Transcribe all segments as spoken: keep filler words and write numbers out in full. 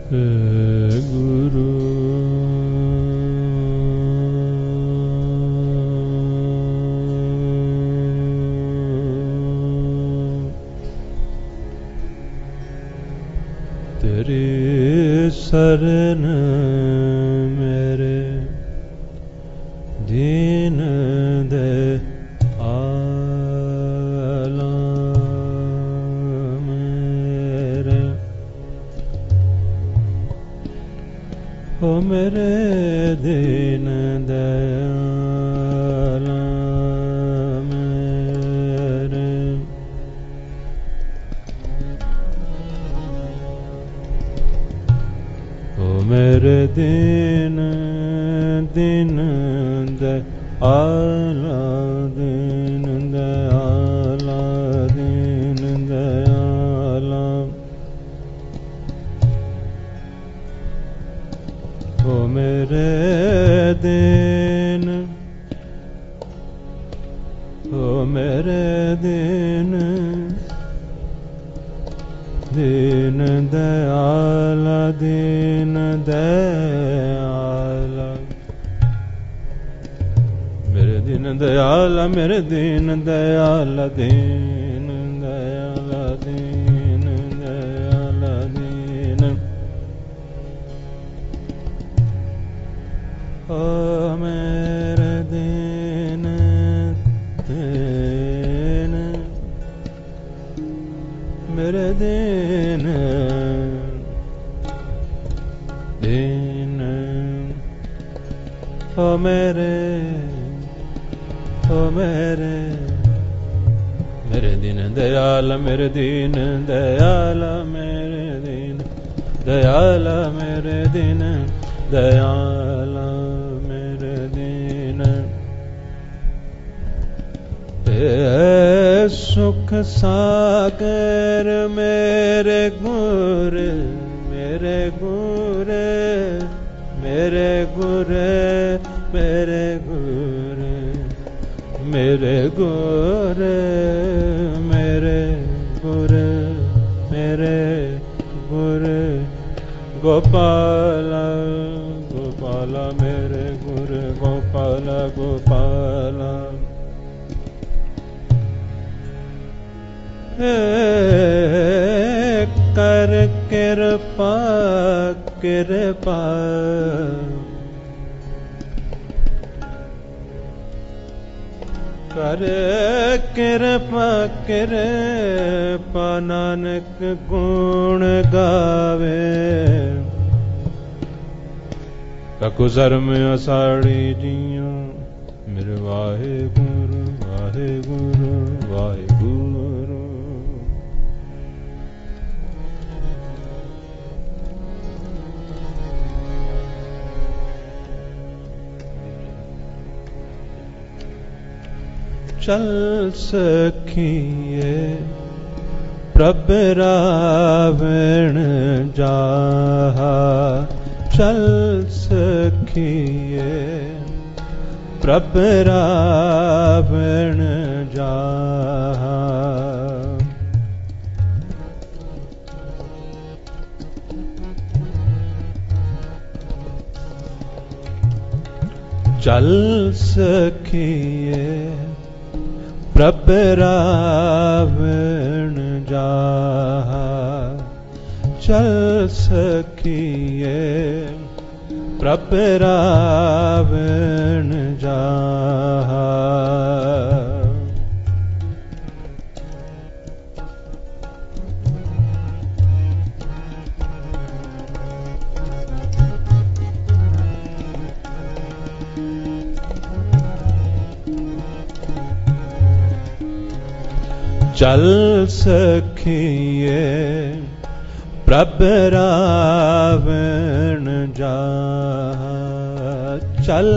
गुरु तेरी शरण मेरे दीन दे आला मेरे, ओ मेरे दीन दयाला मेरे, ओ मेरे दीन दीन दयाला दीन दयाला दीन दयाला, ओ मेरे दीन, ओ मेरे दीन दीन दयाला दीन दयाला, मेरे दीन दयाला मेरे दीन दयाला दीन दयाला दीन दयाला दीन, ओ मेरे दीन दीन मेरे दीन दीन, ओ मेरे ओ मेरे मेरे दीन दयाला मेरे दीन दयाला मेरे दीन दयाला मेरे दीन दयाला मेरे दीन, ए सुख सागर मेरे गुर मेरे गुर मेरे गुर मेरे गुर मेरे गुर मेरे गुर मेरे गुर गोपाला गोपाला मेरे गुर गोपाला गोपाला, कर कृपा कृपा कर कृपा कृपा नानक गुण गावे, ककुसर में असाड़ी जिया मेरे वाहे गुरु वाहे गुरु वाहे गुरु, चल सखिए प्रभ रावण जाहा, चल सखिए प्रभ रावण जाहा, चल सखिए प्रभ रावण जाहा, चल सखिए प्रभ रावण जाहा, चल सखिए प्रभ रावण जाहा, चल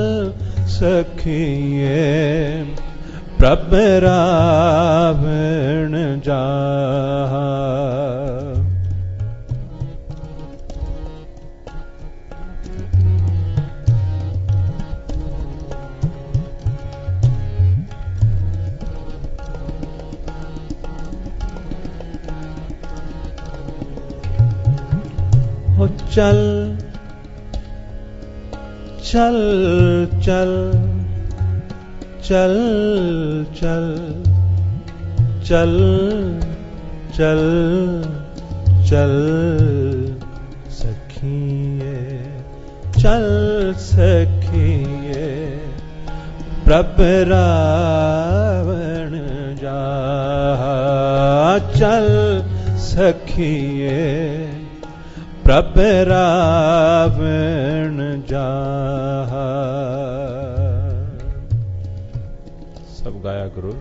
सखिए प्रभ रावण जाहा, हो चल चल चल चल चल चल चल चल सखिए चल सखिए प्रभु रावण जा चल सखिए प्रभु रावण जा। सब गाया करो।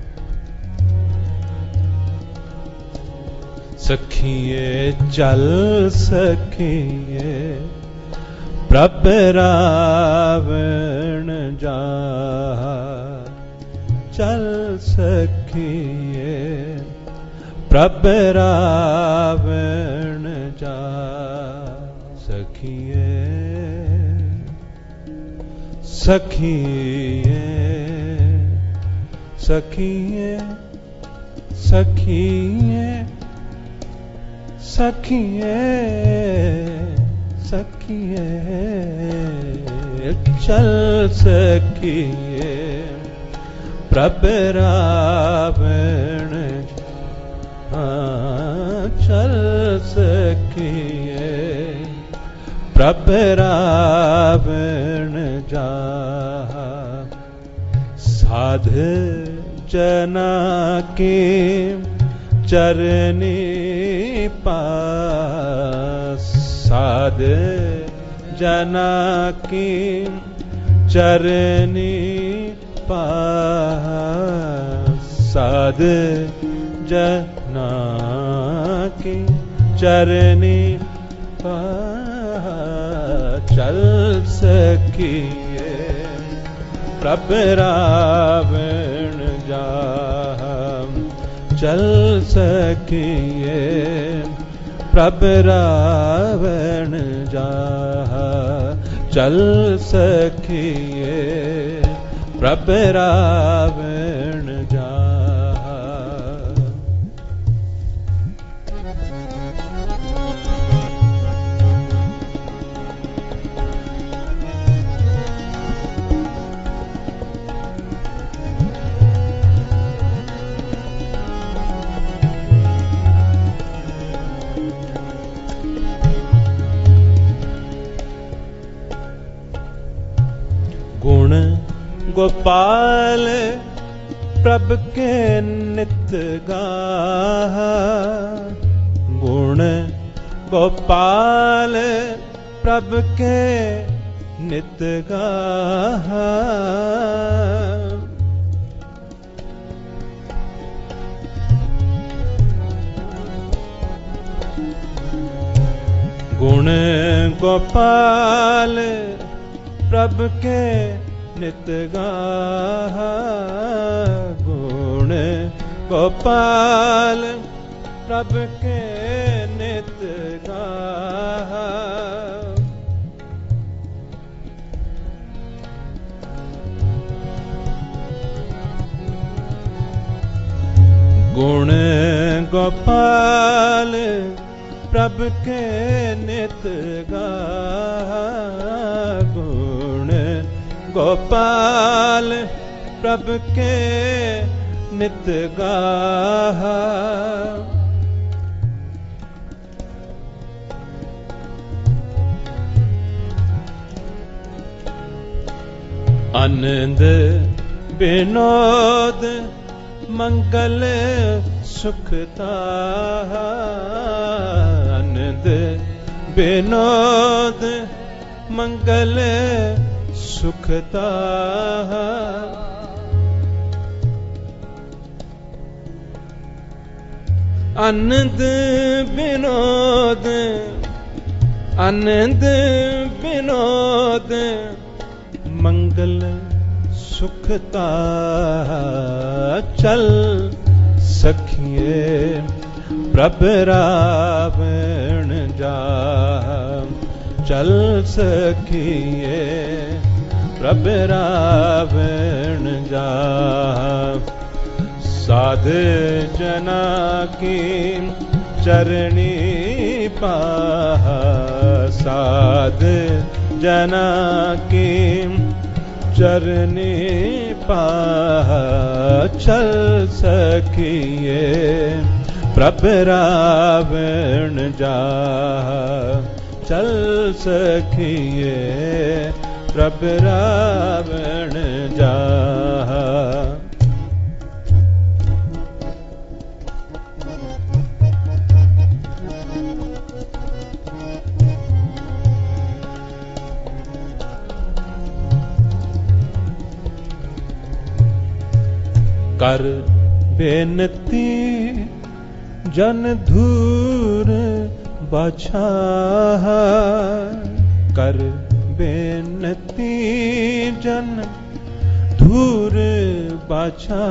सखिए चल सखिए प्रभु रावण जा चल सखिए प्रभु रावण जा। सखिए सखिए सखिए सखिए सखिए सखिए चल सखिए प्रभु रावण चल सखिए प्रभु रावण जा। साध जना के चरनी पास साध जना की चरनी पास साध जना की चरनी पास चल सखिए प्रभु रावण जा चल सखिए प्रभु रावण जा चल सखिए प्रभु रावण जा। गुण गोपाल प्रभु के नित गाहा गुण गोपाल प्रभु के नित गाहा गुण गोपाल प्रभु के नित गाहा गुण गोपाल प्रभु के नित गाहा गुण गोपाल प्रभु के नित गाहा गुण गोपाल प्रभु के नित गाहा आनंद विनोद मंगल सुखता आनंद विनोद मंगल सुखता आनंद विनोद आनंद विनोद मंगल सुखता चल सखिए प्रभु रावण जा चल सखिए प्रभु रावण जा साध जना की चरणी पाहा साध जना की चरनी पाह चल सखिए प्रभ रावण जा चल सखिए प्रभ रावण जा कर बेनती जन धूर बछा कर बेनती जन धूर बछा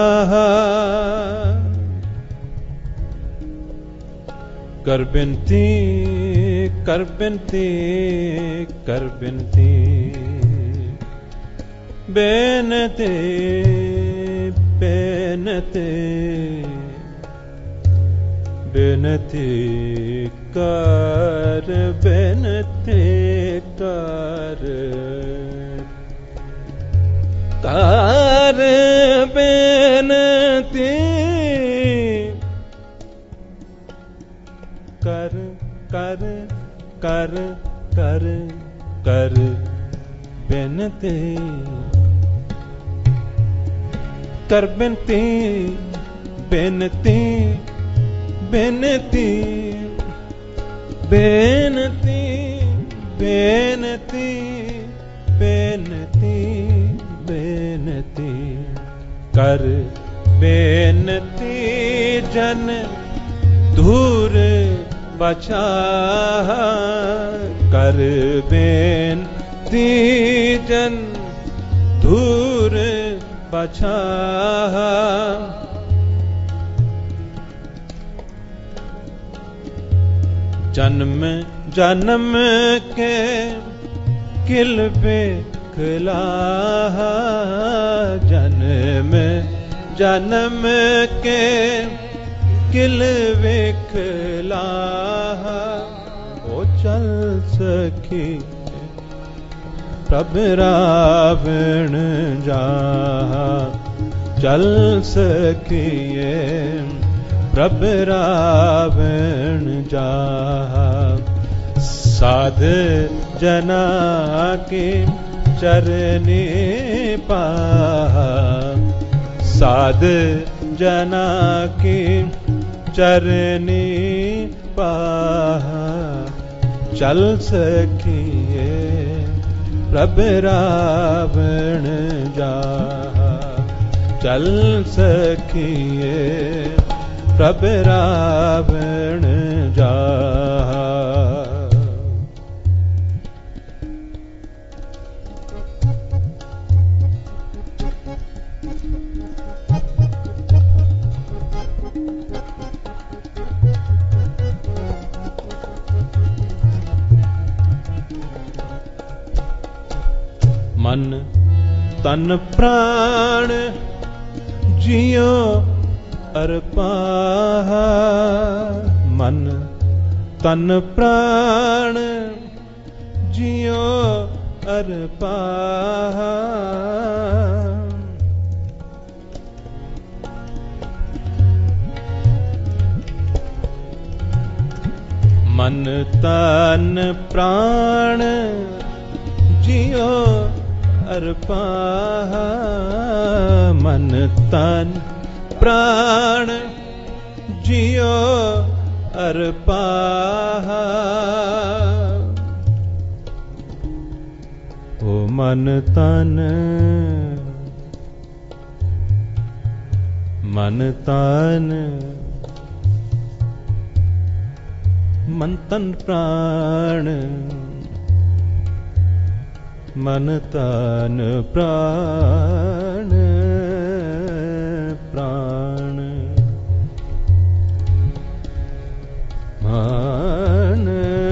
कर बिनती कर बिनती कर बिनती बेनती बेनती बेनती कर बेनती कर कर बेनती कर कर कर कर कर बेनती कर बेनती बेनती बेनती बेनती बेनती बेनती बेनती कर बेनती जन धूर बछा कर बेनती जन धूर बछा जन्म जन्म के किल बेखला जन्म जन्म के किल बेखला ओ चल सखी प्रभ रावण जा चल सखिए प्रभ रावण जा साध जना के चरनी पाह साध जना की चरनी पाह चल सखिए प्रभ रावण जा चल सखिए प्रभ रावण जा मन तन प्राण जियो अर्पाह मन तन प्राण जियो अर्पाह मन तन प्राण जियो अर्पाह मन तन प्राण जियो अर्पाह ओ मन तन मन तन मन तन प्राण मन तन प्राण प्राण मन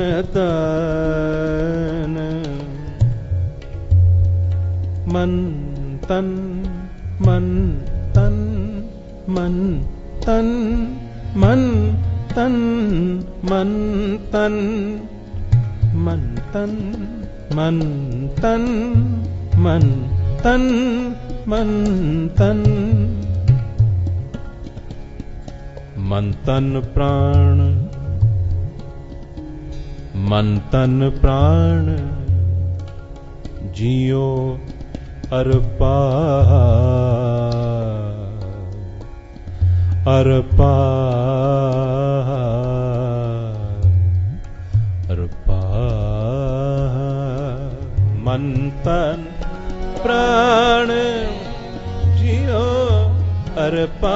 तन मन तन मन तन मन तन मन तन मन तन मन तन मन तन मन तन मन तन मन तन प्राण मन तन प्राण जियो अरपा अरपा अरपा मन तन प्राण जियो अरपा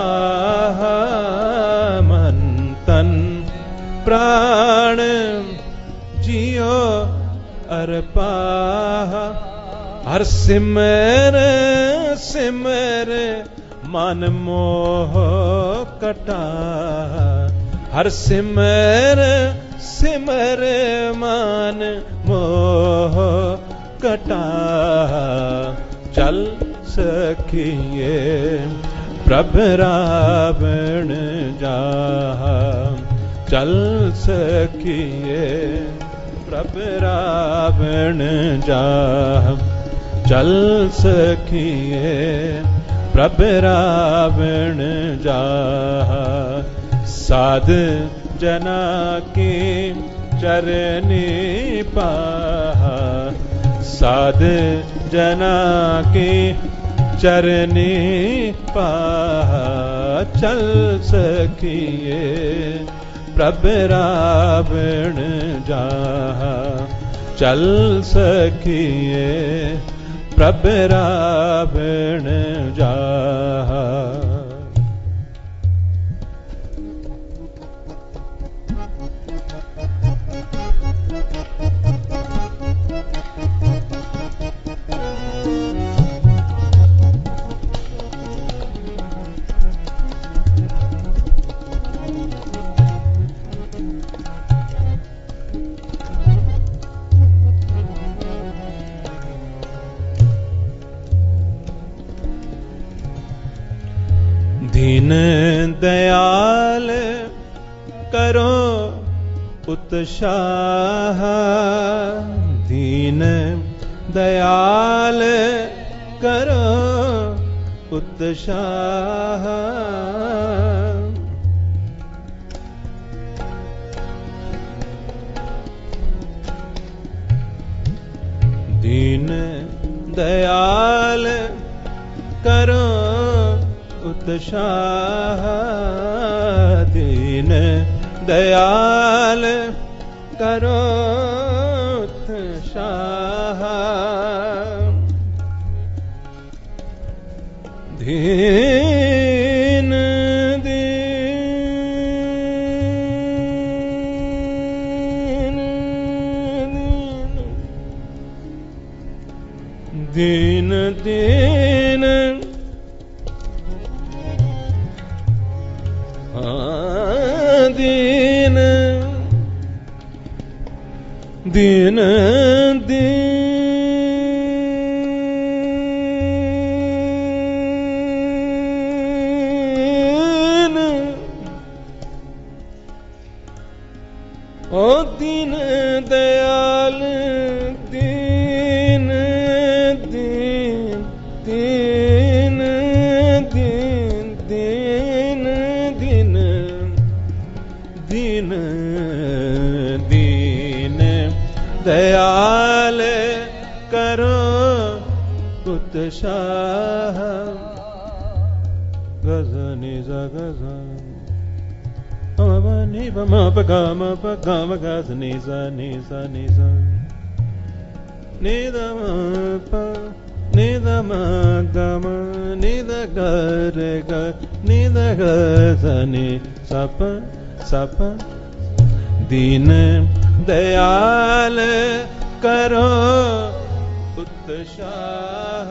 मन तन प्राण जियो अरपा हर सिमर सिमर मन मोह कटा हर सिमर सिमर मन मोह कटा चल सखिए प्रभु रावण जा चल सखिए प्रभु रावण जा चल सखिए प्रभु रावण जा साध जना की चरनी पाहा साध जना की चरनी पाहा चल सखिए प्रभु रावण जा चल सखिए प्रभु रावण जा दीन दयाल करो उत्साह दीन दयाल करो उत्साह दीन दयाल करो उत्साह दीन दयाल करो उत्साह दीन दीन दीन दीन दीन दीन दीन ओ दीन दयाल दीन दीन दीन दीन दीन दीन दीन दीन दयाल करो उत्साह गजनी जगजा अमनि बम पगम पगम गजनी जनी जनी जन निदम प निदम गम निद गर ग निद गजनी सप सप दीन दयाल करो उत्साह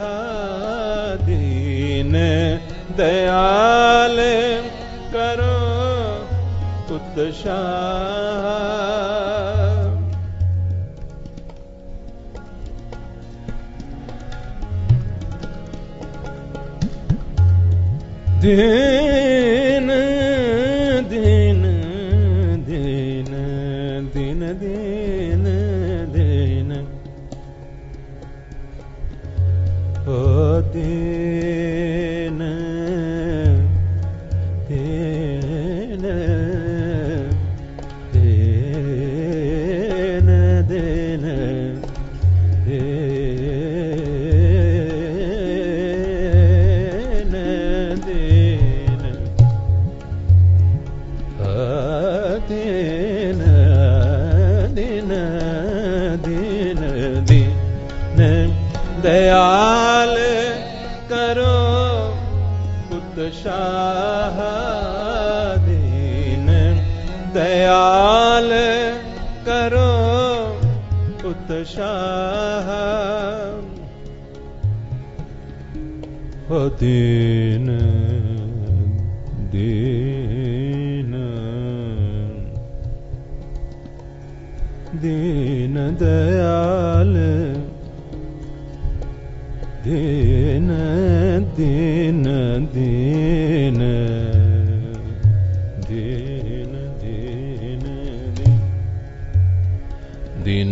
दीन दयाल करो उत्साह दीन दीन दीन दीन दीन दीन दीन दीन दीन दीन दीन दीन दीन दीन दीन दयाल करो उत्साह दीन दयाल करो उत्साह ओ दीन दीन दीन दयाल दीन दीन दीन दीन दीन दीन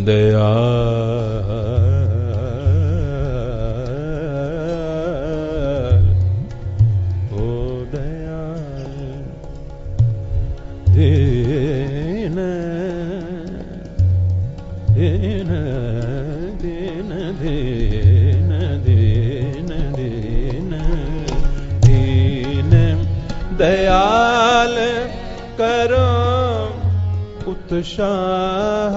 दयाल ओ दयाल दीन दीन दीन दीन दीन दीन दीन दयाल करो उत्साह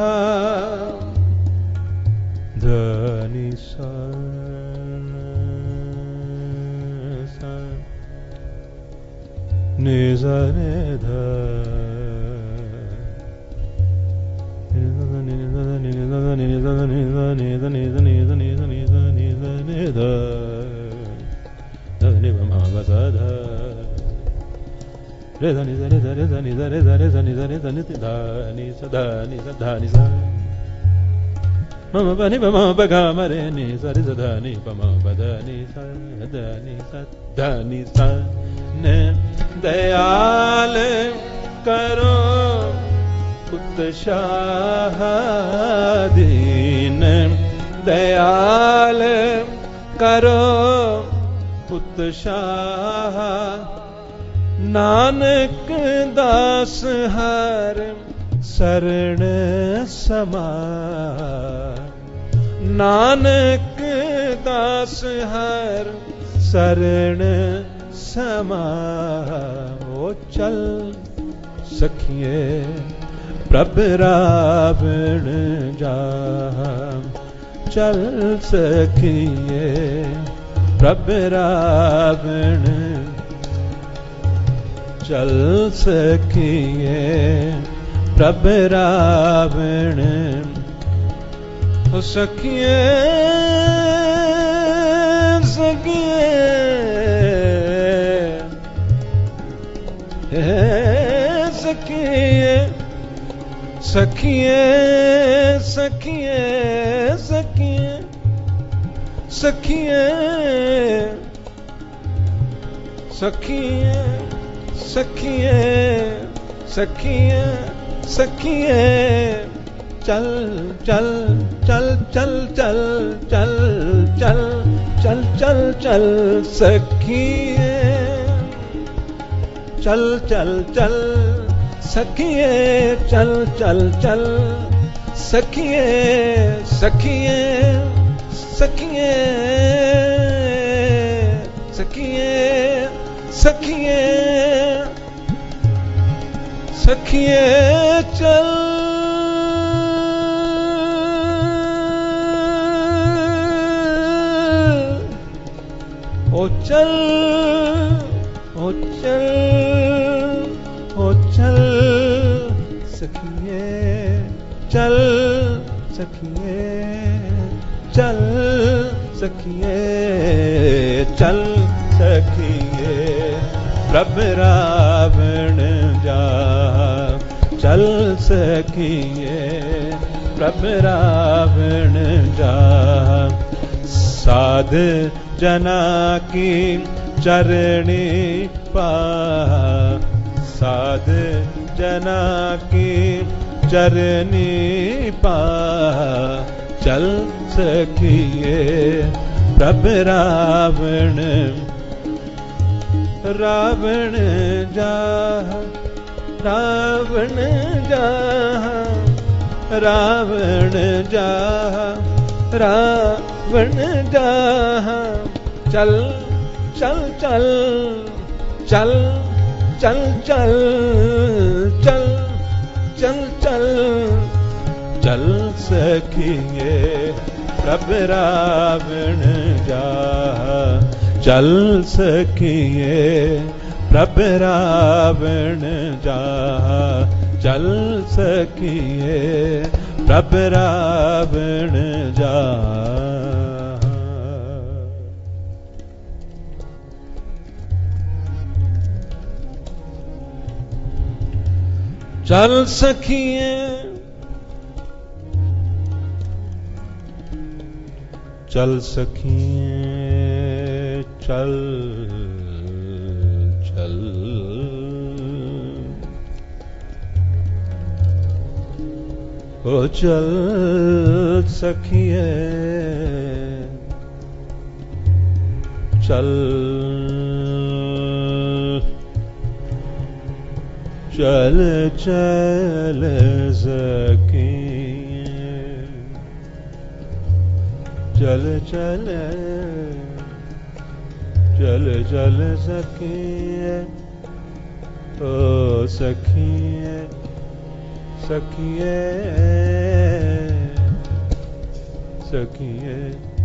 धनी सा निजा ने धा mama bani mama baga mare ni sa re sa dha ni pa ma ba da ni sa da ni sa da ni sa ne dayal karo उत्साह दीन दयाल करो उत्साह नानक दास हर शरण समार नानक दास हर शरण समार ओ चल सखिए प्रभ रावण जा चल सखिए प्रभ रावण चल सखिए प्रभ रावण ओ सखिए सखिए सखिए सखिए सखिए सखिए सखिए सखिए सखिए सखिए सखिए चल चल चल चल चल चल चल चल चल चल सखिए चल चल चल सखिए चल चल चल सखिए सखिए सखिए सखिए सखिए सखिए चल ओ चल ओ चल ओ चल सखिए चल सखिए चल सखिए चल सखिए प्रभ रावण जा चल सखिए प्रभ रावण जा साध जना की चरणी पा साध जना की चरणी पा चल सखिए प्रभ रावण रावण जाहा रावण जाहा रावण जाहा रावण जाहा चल चल चल चल चल चल चल चल चल चल सखिए प्रभ रावण जाहा चल सखिए प्रभ रावण जाहा चल सखिए प्रभ रावण जाहा चल सखिए चल सखिए चल चल ओ चल सखिए चल चल चल सखिए चल चल चल चल सखिए ओ सखिए सखिए सखिए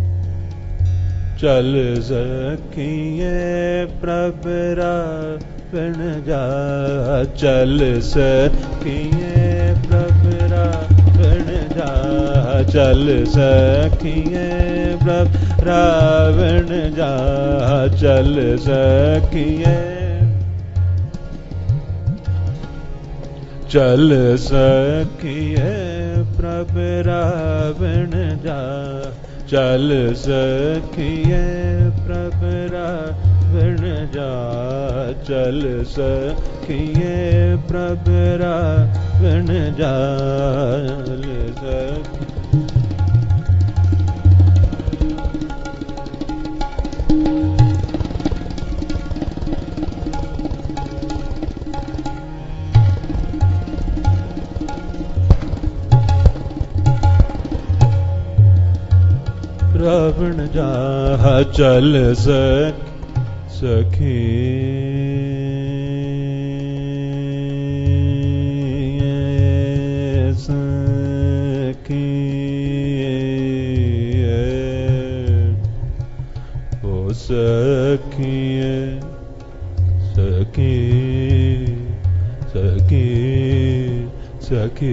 चल सखिए प्रभ रावण जाहा चल सखिए प्रभ रावण जाहा चल सखिए प्रभ रावण जाहा चल सखिए चल सखिए प्रभ रावण जाहा चल सखिए प्रभ रावण जाहा चल सखिए प्रभ रावण जाहा रावण जाहा चल सख सखी सखी ओ सखी सखी सखी सखी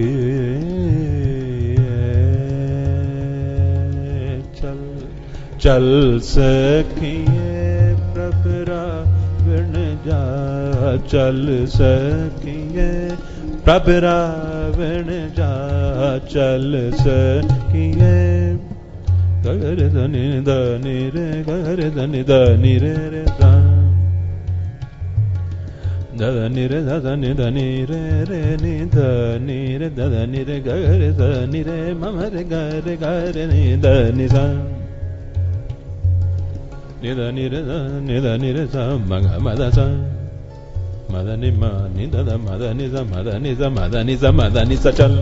चल सखिए प्रभ रावण जाहा चल सखिए प्रभ रावण जाहा चल सखिए गर धनि धनि रे गर धनि धनि रे रे धनि रे धनि धनि रे रे नि धनि रे धनि रे गर धनि रे मम रे गर गर नि धनि सा निध निर निध निर सा मग मद सा मद नि म नि द मद नि स मद नि स मद नि स मद नि स चल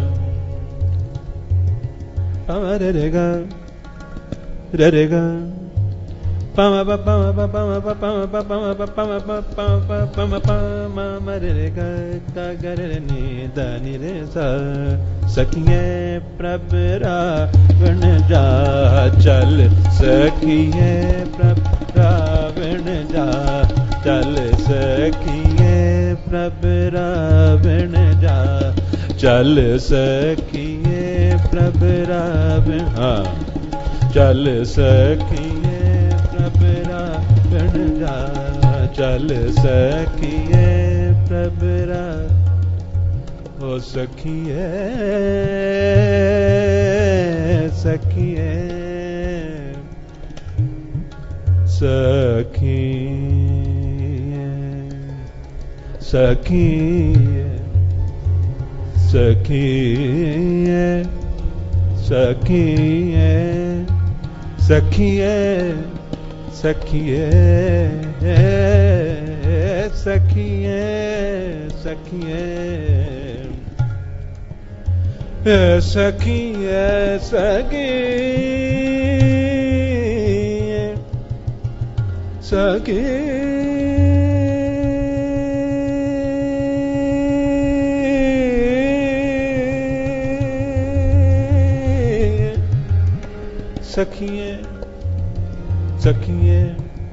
पम रे रे ग रे रे ग पम प पम प पम प पम प पम प पम प पम प पम प म रे रे ग ग ग रे नि द नि रे सा सखिए प्रभ रावण जाहा चल सखिए प्रभ रावण जाहा चल सखिए प्रभ रावण जाहा चल सखिए प्रभ रावण हाँ चल सखिए प्रभ रावण जाहा चल सखिए प्रभ रावण ओ सखिए सखिए सखिए सखिए सखिए सखिए सखिए सखिए सखिए सखिए सखिए सखी सखी सखिए सखिए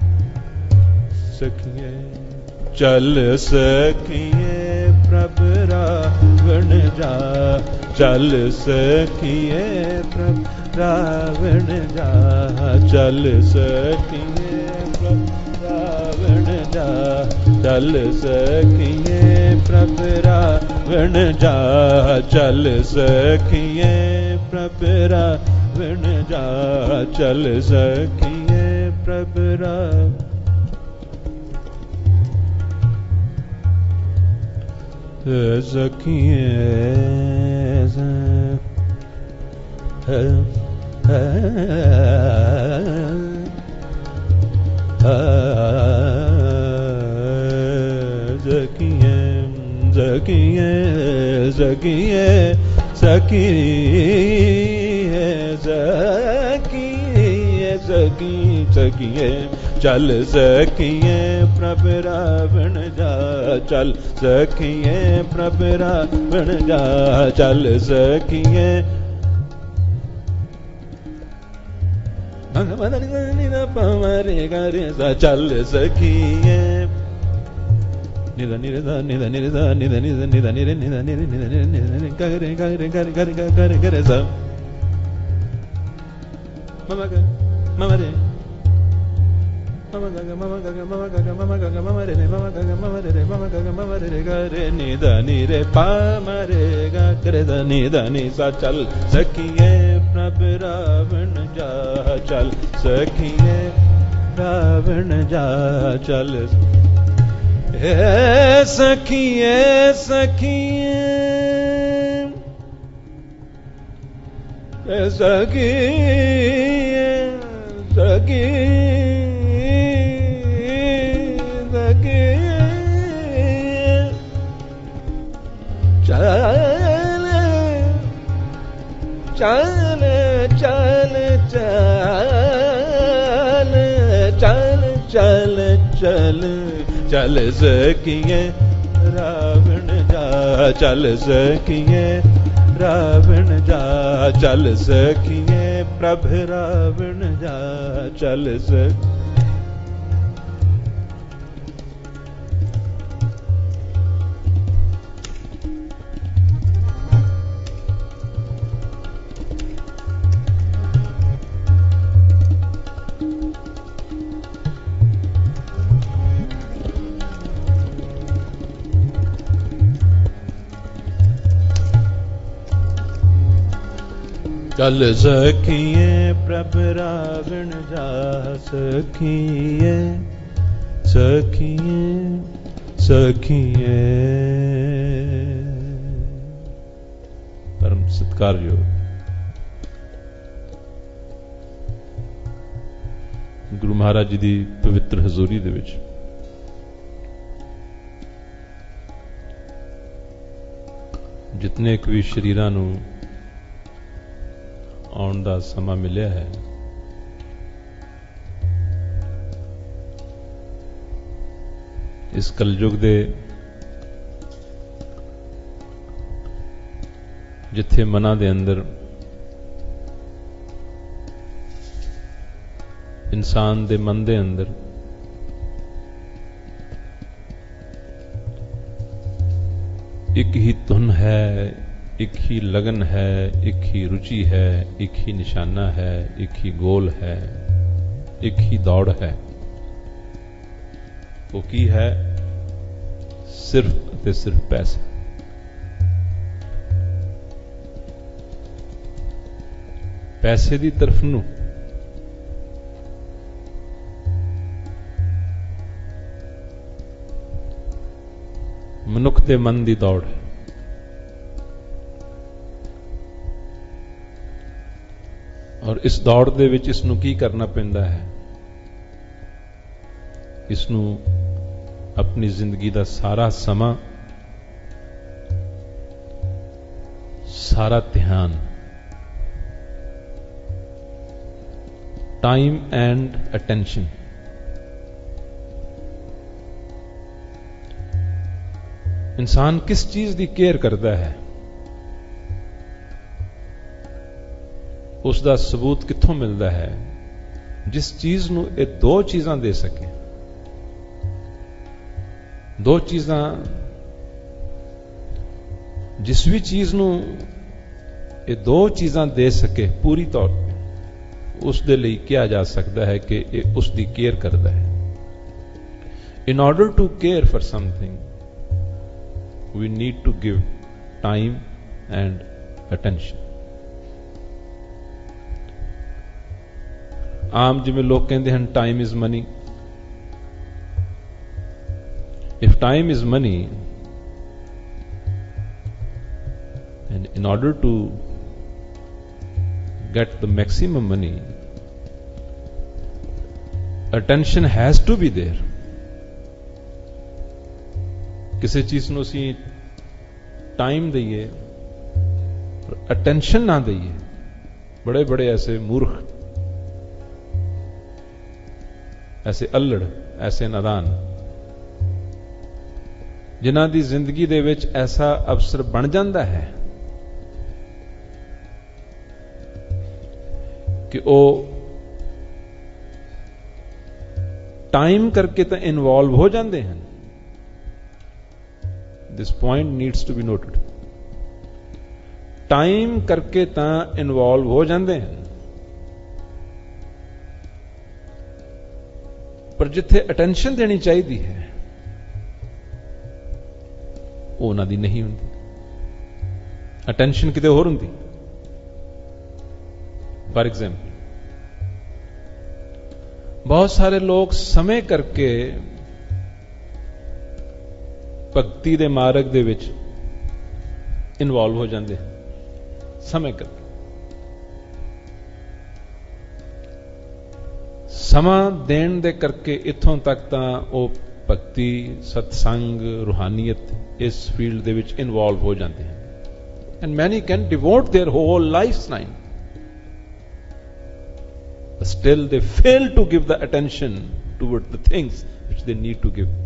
सखिए चल सखिए प्रभु रावण जा चल सखिए प्रभु रावण जा चल सखिए प्रभु रावण जा चल सखिए प्रभु रावण जा चल सखिए प्रभु रावण जा चल सखिए प्रभु रावण सखिए सखिए सखिए सखिए सखिए सखिए सखी सखिए चल सखिए प्रभु रावण जा चल सखिए प्रभु रावण जा चल सखिए पमरे करे चल सखिए निध निध निध निध निध निध निध निध निध निध निध निध करे करे करे करे करे करे सा मम ग मम रे मम ग मम ग मम ग मम ग मम रे मम ग मम रे मम ग मम रे करे निध नि रे प म रे ग करे द निध नि सा चल सखिए प्रभु रावण जा चल सखिए रावण जा चल हे सखिए सखिए सखिए सखिए सखिए चल चल चल चल चल चल चल सखिए रावण जा चल सखिए रावण जा चल सखिए प्रभु रावण जा चल सखिए चल सखिए प्रभु रावण जा सखिए सखिए सखिए परम सत्कारयोग गुरु महाराज जी दी पवित्र हजूरी दे विच जितने भी शरीरां नूं आउण दा समा मिलिया है इस कलयुग दे जिथे मना दे अंदर इंसान दे मन दे अंदर एक ही धुन है, एक ही लगन है, एक ही रुचि है, एक ही निशाना है, एक ही गोल है, एक ही दौड़ है। वो की है सिर्फ ते सिर्फ पैसा। पैसे दी तरफ नूं मनुख दे मन दी दौड़ है। ਔਰ ਇਸ ਦੌੜ ਦੇ ਵਿੱਚ ਇਸ ਨੂੰ ਕੀ ਕਰਨਾ ਪੈਂਦਾ ਹੈ? ਇਸ ਨੂੰ ਆਪਣੀ ਜ਼ਿੰਦਗੀ ਦਾ ਸਾਰਾ ਸਮਾਂ, ਸਾਰਾ ਧਿਆਨ, ਟਾਈਮ ਐਂਡ ਅਟੈਂਸ਼ਨ ਇਨਸਾਨ ਕਿਸ ਚੀਜ਼ ਦੀ ਕੇਅਰ ਕਰਦਾ ਹੈ, ਉਸ ਦਾ ਸਬੂਤ ਕਿੱਥੋਂ ਮਿਲਦਾ ਹੈ? ਜਿਸ ਚੀਜ਼ ਨੂੰ ਇਹ ਦੋ ਚੀਜ਼ਾਂ ਦੇ ਸਕੇ, ਦੋ ਚੀਜ਼ਾਂ, ਜਿਸ ਵੀ ਚੀਜ਼ ਨੂੰ ਇਹ ਦੋ ਚੀਜ਼ਾਂ ਦੇ ਸਕੇ ਪੂਰੀ ਤੌਰ ਤੇ, ਉਸ ਦੇ ਲਈ ਕਿਹਾ ਜਾ ਸਕਦਾ ਹੈ ਕਿ ਇਹ ਉਸ ਦੀ ਕੇਅਰ ਕਰਦਾ ਹੈ। In order to care for something, we need to give time and attention. ਆਮ ਜਿਵੇਂ ਲੋਕ ਕਹਿੰਦੇ ਹਨ, time is money. If time is money, and in order to get the maximum money, attention has to be there. ਕਿਸੇ ਚੀਜ਼ ਨੂੰ ਅਸੀਂ time ਦਈਏ ਪਰ ਅਟੈਂਸ਼ਨ ਨਾ ਦਈਏ, ਬੜੇ ਬੜੇ ਐਸੇ ਮੂਰਖ, ਐਸੇ ਅਲੜ, ਐਸੇ ਨਾਦਾਨ, ਜਿਨ੍ਹਾਂ ਦੀ ਜ਼ਿੰਦਗੀ ਦੇ ਵਿੱਚ ਐਸਾ ਅਵਸਰ ਬਣ ਜਾਂਦਾ ਹੈ ਕਿ ਉਹ ਟਾਈਮ ਕਰਕੇ ਤਾਂ ਇਨਵੋਲਵ ਹੋ ਜਾਂਦੇ ਹਨ। This point needs to be noted. Time ਕਰਕੇ ਤਾਂ ਇਨਵੋਲਵ ਹੋ ਜਾਂਦੇ ਹਨ, ਪਰ ਜਿੱਥੇ ਅਟੈਂਸ਼ਨ ਦੇਣੀ ਚਾਹੀਦੀ ਹੈ ਉਹ ਉਹਨਾਂ ਦੀ ਨਹੀਂ ਹੁੰਦੀ। ਅਟੈਂਸ਼ਨ ਕਿਤੇ ਹੋਰ ਹੁੰਦੀ। ਫਾਰ ਐਗਜ਼ਾਮਪਲ, ਬਹੁਤ ਸਾਰੇ ਲੋਕ ਸਮੇਂ ਕਰਕੇ ਭਗਤੀ ਦੇ ਮਾਰਗ ਦੇ ਵਿੱਚ ਇਨਵੋਲਵ ਹੋ ਜਾਂਦੇ, ਸਮੇਂ ਕਰਕੇ। ਸਮਾਂ ਦੇਣ ਦੇ ਕਰਕੇ ਇੱਥੋਂ ਤੱਕ ਤਾਂ ਉਹ ਭਗਤੀ, ਸਤਸੰਗ, ਰੂਹਾਨੀਅਤ ਇਸ ਫੀਲਡ ਦੇ ਵਿੱਚ ਇਨਵੋਲਵ ਹੋ ਜਾਂਦੇ ਹਨ। And many can devote their whole life time, but still they fail to give the attention toward the things which they need to give.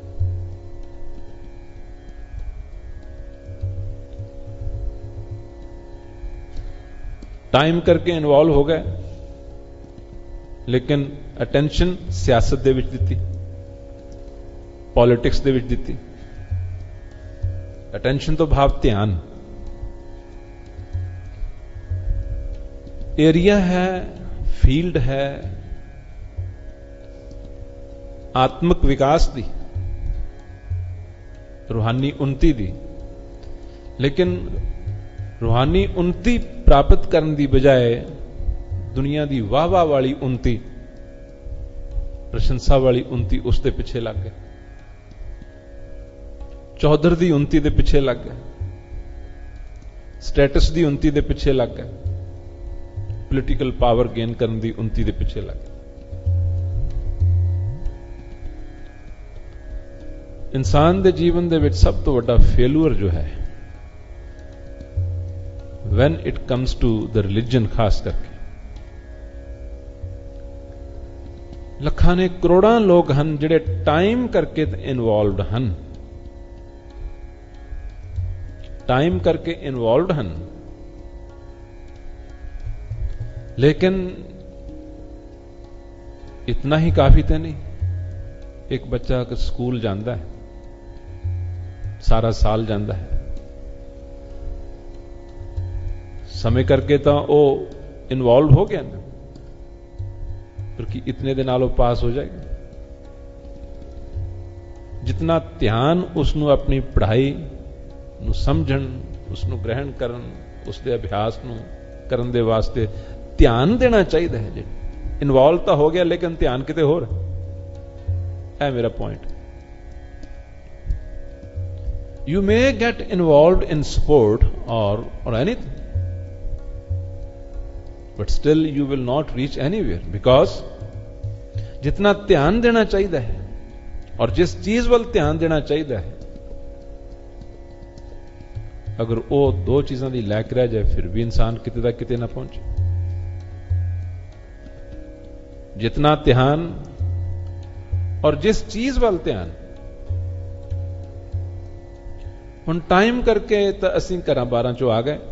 Time ਕਰਕੇ ਇਨਵੋਲਵ ਹੋ ਗਏ, ਲੇਕਿਨ ਅਟੈਂਸ਼ਨ ਸਿਆਸਤ ਦੇ ਵਿੱਚ ਦਿੱਤੀ, ਪੋਲਿਟਿਕਸ ਦੇ ਵਿੱਚ ਦਿੱਤੀ। ਅਟੈਂਸ਼ਨ ਤੋਂ ਭਾਵ ਧਿਆਨ। ਏਰੀਆ ਹੈ, ਫੀਲਡ ਹੈ ਆਤਮਿਕ ਵਿਕਾਸ ਦੀ, ਰੂਹਾਨੀ ਉન્નਤੀ ਦੀ, ਲੇਕਿਨ ਰੂਹਾਨੀ ਉન્નਤੀ ਪ੍ਰਾਪਤ ਕਰਨ ਦੀ ਬਜਾਏ ਦੁਨੀਆ ਦੀ ਵਾਹ ਵਾਹ ਵਾਲੀ ਉન્નਤੀ, ਪ੍ਰਸ਼ੰਸਾ ਵਾਲੀ ਉન્નਤੀ ਉਸ ਦੇ ਪਿੱਛੇ ਲੱਗ ਗਏ, ਚੌਧਰ ਦੀ ਉન્નਤੀ ਦੇ ਪਿੱਛੇ ਲੱਗ ਗਏ, ਸਟੇਟਸ ਦੀ ਉન્નਤੀ ਦੇ ਪਿੱਛੇ ਲੱਗ ਗਏ, ਪੋਲੀਟੀਕਲ ਪਾਵਰ ਗੇਨ ਕਰਨ ਦੀ ਉન્નਤੀ ਦੇ ਪਿੱਛੇ ਲੱਗ ਗਏ। ਇਨਸਾਨ ਦੇ ਜੀਵਨ ਦੇ ਵਿੱਚ ਸਭ ਤੋਂ ਵੱਡਾ ਫੇਲੂਅਰ ਜੋ ਹੈ, when it comes to the religion, ਖਾਸ ਕਰਕੇ ਲੱਖਾਂ ਨੇ ਕਰੋੜਾਂ ਲੋਕ ਹਨ ਜਿਹੜੇ ਟਾਈਮ ਕਰਕੇ ਇਨਵੋਲਵਡ ਹਨ, ਟਾਈਮ ਕਰਕੇ ਇਨਵੋਲਵਡ ਹਨ, लेकिन इतना ही काफी तो नहीं। एक बच्चा स्कूल जाता है, सारा साल जाता है, समय करके तो वो इन्वॉल्व हो गया ना, पर कि इतने दिन नालों पास हो जाएगा। जितना ध्यान उसनों अपनी पढ़ाई नूं समझण, उसनों ग्रहण करन, उसके अभ्यास नूं करन दे वास्ते ध्यान देना चाहिए है। जी इन्वॉल्व तो हो गया लेकिन ध्यान किते होर है मेरा point. You may get involve in sport और और anything, but still you will not reach anywhere, because जितना ध्यान देना चाहिए है और जिस चीज वाल ध्यान देना चाहिए है, अगर वो दो चीजों की लैक रह जाए फिर भी इंसान किते दा किते ना पहुंचे। जितना ध्यान और जिस चीज वाल ध्यान। हुण टाइम करके तो असीं घरां बारां चों आ गए,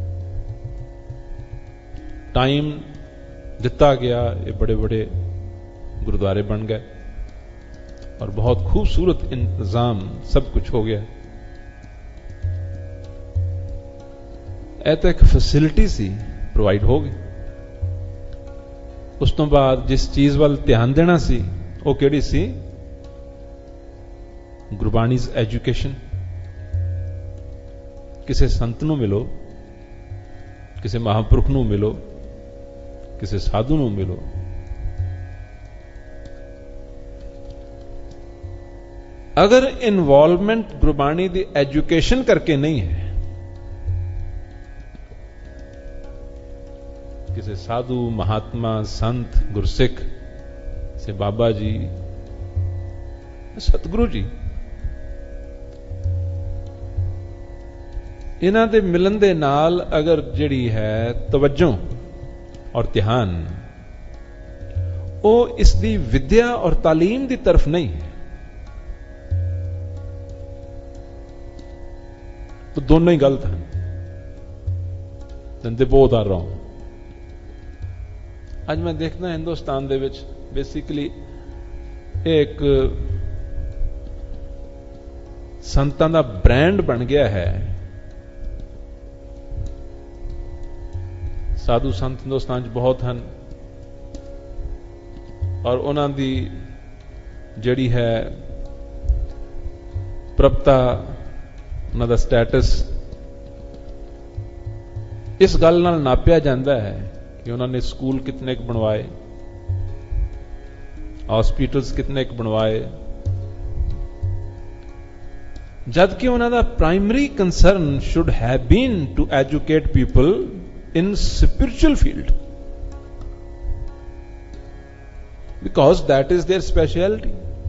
टाइम दिता गया, ये बड़े बड़े गुरुद्वारे बन गए और बहुत खूबसूरत इंतजाम सब कुछ हो गया। यह तो एक फैसिलिटी सी प्रोवाइड हो गई। उस तो बाद जिस चीज वाल ध्यान देना सी वो केड़ी सी? गुरबाणीज एजुकेशन। किसी संत नूं मिलो, किसी महापुरुष नूं मिलो, किसी साधु नूं मिलो, अगर इन्वॉल्वमेंट गुरबाणी दी एजुकेशन करके नहीं है, किसी साधु महात्मा संत गुरसिख से बाबा जी सतगुरु जी इन्हां दे मिलन दे नाल अगर जिहड़ी है तवज्जो और ध्यान वो इसकी विद्या और तालीम की तरफ नहीं है, तो दोनों ही गलत हैं। They both are wrong. आज मैं देखना हिंदुस्तान दे विच बेसिकली एक संतां दा ब्रांड बन गया है। साधु संत हिंदुस्तान बहुत हैं और उन्हां दी जिहड़ी है प्रभता, उन्हां दा स्टेटस इस गल नाल नापिया जाता है कि उन्होंने स्कूल कितने क बनवाए, हॉस्पिटल्स कितने क बनवाए, जबकि उन्होंने primary concern should have been to educate people in spiritual field, because that is their speciality.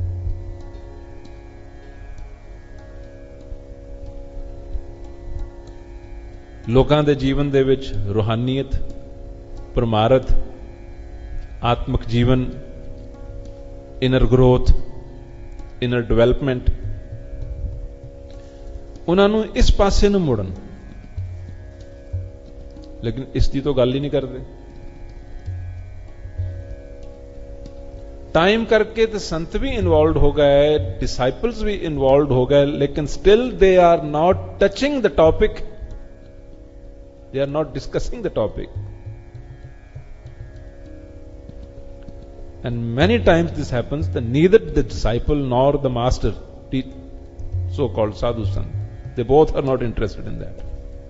लोगों के जीवन दे विच रूहानीयत, परमारथ, आत्मक जीवन, इनर ग्रोथ, इनर डिवेलपमेंट, उन्होंने इस पासे नूं मुड़न, लेकिन इसकी तो गल ही नहीं करते। टाइम करके तो संत भी इन्वॉल्व हो गए, डिसाइपल्स भी इन्वॉल्व हो गए, लेकिन still they are not touching the topic, they are not discussing the topic. And many times this happens that neither the disciple nor the master, so-called sadhu sant, they both are not interested in that.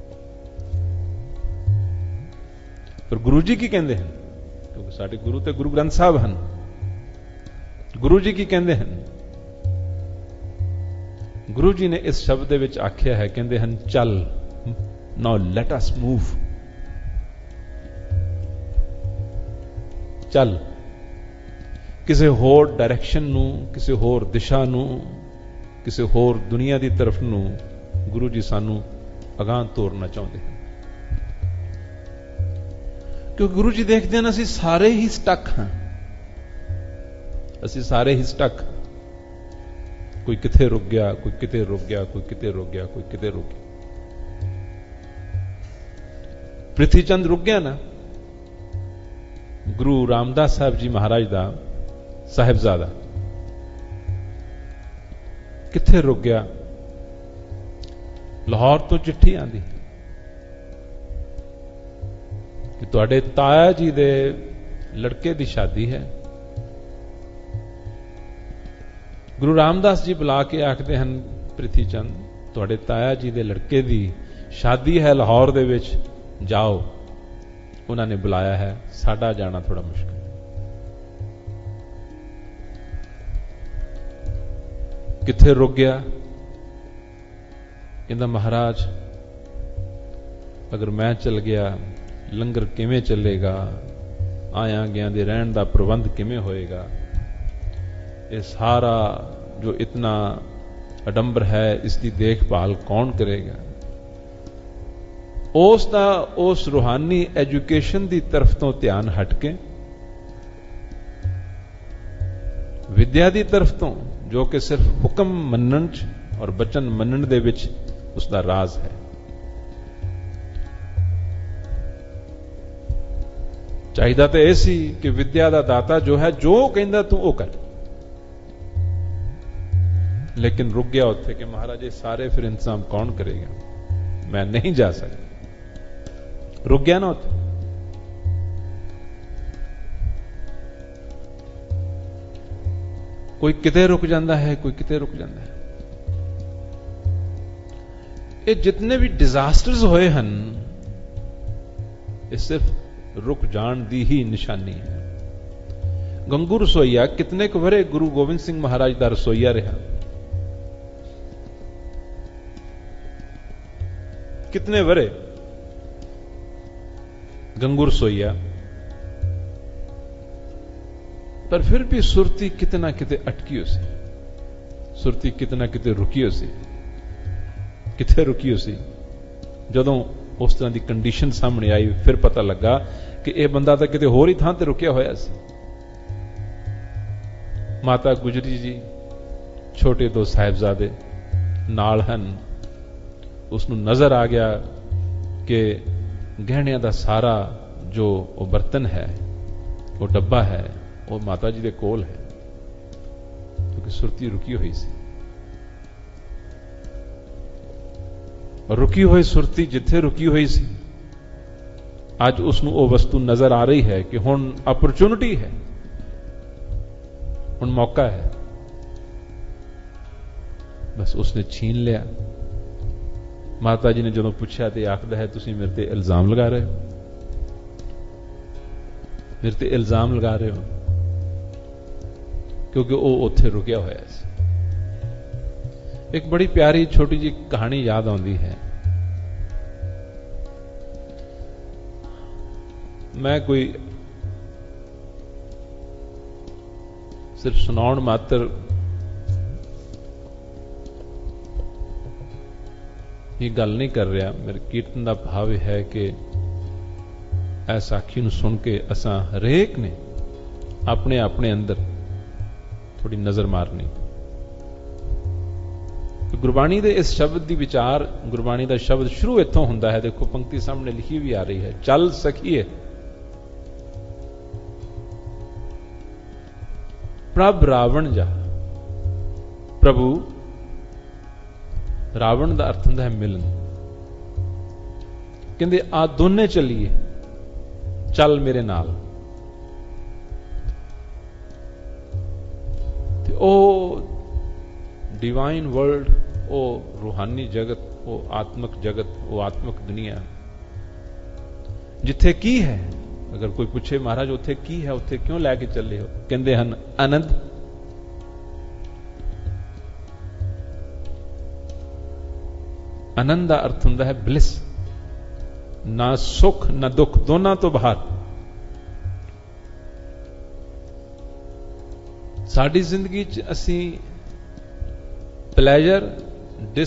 पर गुरु जी की कहते हैं, क्योंकि साडे गुरु ते गुरु ग्रंथ साहब हैं, गुरु जी की कहते हैं, गुरु जी ने इस शब्द दे विच आख्या है, कहते हैं चल, now let us move, चल। किसी होर डायरेक्शन नू, किसी होर दिशा नू, किसी होर दुनिया की तरफ नू गुरु जी सानू अगां तोरना चाहते हैं, क्योंकि गुरु जी देखते हैं असी सारे ही स्टक हैं, असी सारे ही स्टक। कोई किथे रुक गया, कोई किते रुक गया, कोई किते रुक गया, कोई किते रुक गया। पृथ्वीचंद रुक गया ना, गुरु रामदास साहब जी महाराज दा साहिबजादा किथे रुक गया? लाहौर तो चिट्ठी आंदी कि तुहाडे ताया जी दे लड़के दी शादी है। गुरु रामदास जी बुला के आखते हैं, पृथ्वीचंद तुहाडे ताया जी दे लड़के दी शादी है लाहौर दे विच, जाओ। उन्होंने बुलाया है, साडा जाना थोड़ा मुश्किल। किथे रुक गया? कहंदा महाराज अगर मैं चल गया लंगर किवें चलेगा, आया गया दे रहन दा प्रबंध किवें होएगा, ये सारा जो इतना अडंबर है इसकी देखभाल कौन करेगा। उस दा उस रूहानी एजुकेशन की तरफ तो ध्यान हटके विद्या की तरफ तो, जो कि सिर्फ हुक्म मनन और बचन मनन दे विच उसका राज है। चाहिदा तो यह सी कि विद्या का दाता जो है जो कहंदा तू वो कर, लेकिन रुक गया उत्थे कि महाराज ये सारे फिर इंतजाम कौन करेगा, मैं नहीं जा सकता। रुक गया ना उत्थे। कोई किते रुक जाता है, कोई किते रुक जाता है। ये जितने भी डिजास्टर्स होए हन, ये सिर्फ रुक जान दी ही निशानी है। गंगू रसोईया कितने क वरे गुरु गोबिंद सिंह महाराज का रसोईया रहा, कितने वरे गंगू रसोईया, पर फिर भी सुरती कितना किते अटकी हो सी, सुरती कितना किते रुकी हो सी। किथे रुकी हो सी? जदों उस तरह की कंडीशन सामने आई, फिर पता लगा कि यह बंदा तो किते होर ही थां ते रुकिया होया सी। माता गुजरी जी, छोटे दो साहिबजादे नाल हन, उसनूं नजर आ गया कि गहणियां दा सारा जो वो बर्तन है, वो डब्बा है, वो माता जी दे कोल है, क्योंकि सुरती रुकी हुई सी। और रुकी हुई सुरती जिथे रुकी हुई सी, अज उसनूं वो वस्तु नजर आ रही है कि हुण अपॉर्चुनिटी है, हुण मौका है। बस उसने छीन लिया। माता जी ने जदों पूछा तो आखदा है, तुसीं मेरे ते इल्जाम लगा रहे हो, मेरे ते इल्जाम लगा रहे हो, क्योंकि वो उत्थे रुकिया होया सी। एक बड़ी प्यारी छोटी जी कहानी याद आती है। मैं कोई सिर्फ सुनाउण मात्र ये गल नहीं कर रहा। मेरे कीर्तन का भाव है कि इस साखी नूं सुन के असां हरेक ने अपने अपने अंदर थोड़ी नजर मारनी। गुरबाणी दे इस शब्द की विचार, गुरबाणी का शब्द शुरू इत्थों हुंदा है। देखो पंक्ति सामने लिखी भी आ रही है, चल सखिए प्रभ रावण जा। प्रभु रावण का अर्थ होंदा है मिलन। कहंदे आ दोने चलिए, चल मेरे नाल। ते ओ डिवाइन वर्ल्ड, ओ रूहानी जगत, ओ आत्मक जगत, ओ आत्मक दुनिया जिथे की है। अगर कोई पूछे महाराज उथे की है, उथे क्यों लैके चले हो, कहंदे हन आनंद। आनंद का अर्थ होंदा है ब्लिस, ना सुख ना दुख, दोनों तो बाहर। साडी जिंदगी च असी pleasure, this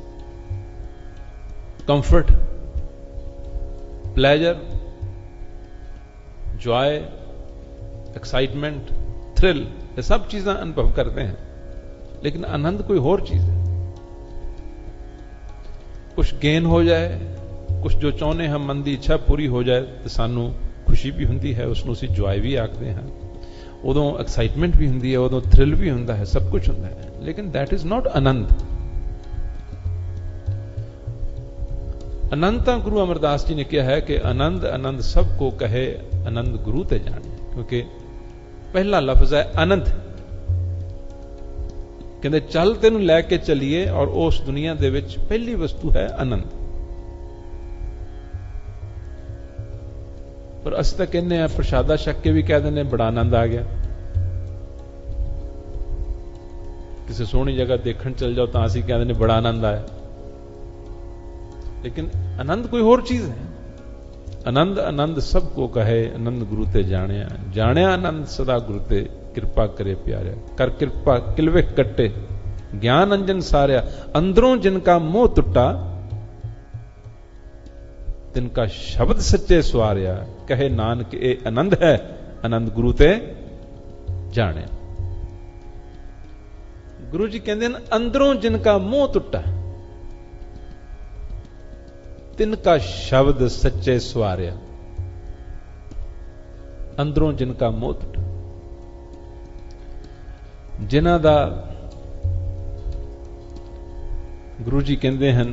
comfort, pleasure, joy, excitement, thrill, ये सब चीजें अनुभव करते हैं, लेकिन आनंद कोई और चीज है। कुछ गेन हो जाए, कुछ जो चाहते हम मन की इच्छा पूरी हो जाए तो सानू खुशी भी होंदी है, उसनों असीं जॉय भी आखते हैं। उदों एक्साइटमेंट भी होंदी है, उदों थ्रिल भी होंदा है, सब कुछ होंदा है, लेकिन दैट इज नॉट आनंद। आनंद तां गुरु अमरदास जी ने कहा है कि आनंद आनंद सबको कहे, आनंद गुरु ते जाने। क्योंकि पहला लफ्ज है आनंद। कहते चल तेनू लैके चलीए, और उस दुनिया दे विच पहली वस्तु है आनंद। पर अस तो कहने हैं, प्रसादा छक के भी कह देने बड़ा आनंद आ गया। किसी सोहनी जगह देखण चल जाओ तो असीं कह देने बड़ा आनंद आया, लेकिन आनंद कोई और चीज है। आनंद आनंद सब को कहे, आनंद गुरु ते जानिया, जानिया आनंद सदा गुरु ते, कृपा करे प्यारे, कर कृपा किलवे कट्टे, ज्ञान अंजन सारिया, अंदरों जिनका मोह टुटा, तिनका शब्द सच्चे सवारिया, कहे नानक ए आनंद है, आनंद गुरु ते जाने। गुरु जी कहते हैं अंदरों जिनका मोह टुटा, तिनका शब्द सच्चे सवारिया, अंदरों जिनका मोह टुटा, जिन्हां दा गुरु जी कहते हैं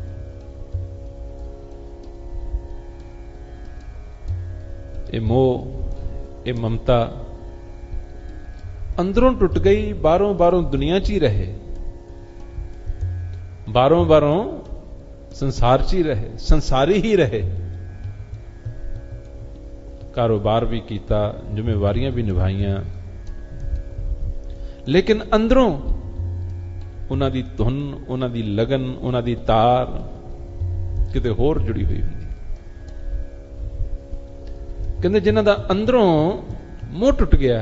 ये मोह, ये ममता अंदरों टुट गई, बारों बारों दुनिया च ही रहे, बारों बारों संसार च ही रहे, संसारी ही रहे, कारोबार भी किया, जिम्मेवारियां भी निभाइयां, लेकिन अंदरों उन्हां दी धुन, उन्हां दी लगन, उन्हां दी तार किते होर जुड़ी हुई हुंदी। कहंदे जिन्हां दा अंदरों मोह टुट गया,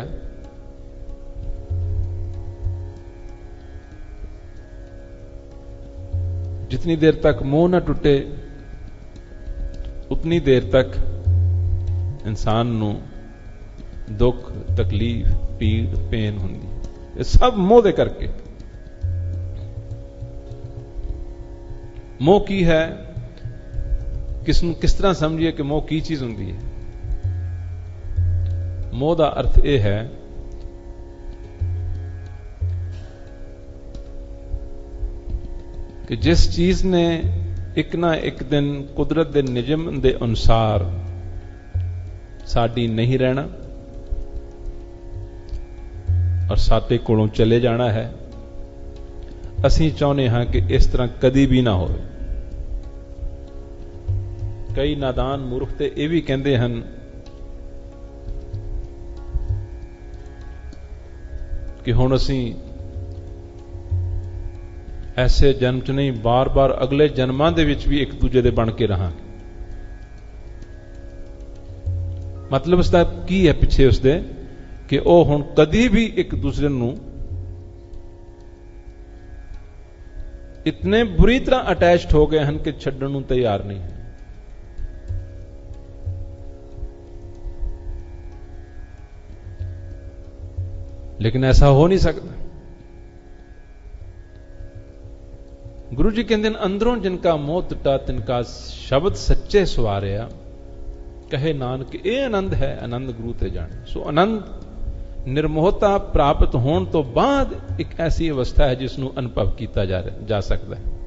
जितनी देर तक मोह ना टुटे उतनी देर तक इंसान नूं दुख, तकलीफ, पीड़, पेन हुंदी। ये सब मोह दे करके। मोह की है, किस किस तरह समझिए कि मोह की चीज हुंदी है। मोह का अर्थ यह है कि जिस चीज ने एक ना एक दिन कुदरत के नियम के अनुसार साडी नहीं रहना और साते कोलों चले जाना है, असीं चाहुंदे हां कि इस तरह कदी भी ना होवे। कई नादान मूर्ख ते यह भी कहते हैं कि हुण असीं ऐसे जन्म च नहीं, बार बार अगले जन्मां दे विच भी एक दूजे दे बन के रहांगे। मतलब उसका की है पिछे उसदे कि वह हुण कदी भी एक दूसरे नूं इतने बुरी तरह अटैच्ड हो गए हैं कि छड्डण नूं तैयार नहीं है। लेकिन ऐसा हो नहीं सकता। गुरु जी कहते हैं अंदरों जिनका मोह टुटा, तिनका शब्द सच्चे सवारिया, कहे नानक ये आनंद है, आनंद गुरु ते जाने। सो आनंद निर्मोहता प्राप्त होने तो बाद एक ऐसी अवस्था है जिसनों अनुभव किया जा, जा सकता है।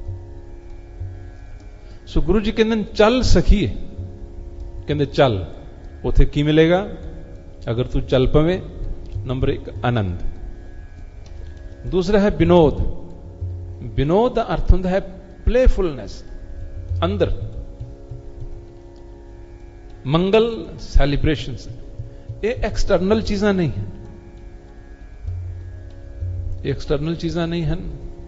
सो गुरु जी कहते चल सखीए, कहते चल, उथे की मिलेगा अगर तू चल पवे। नंबर एक आनंद, दूसरा है विनोद। विनोद का अर्थ होता है प्लेफुलनेस, अंदर मंगल सैलिब्रेशन। ये एक्सटर्नल चीज़ां नहीं हैं, एक्सटर्नल चीज़ां नहीं हैं,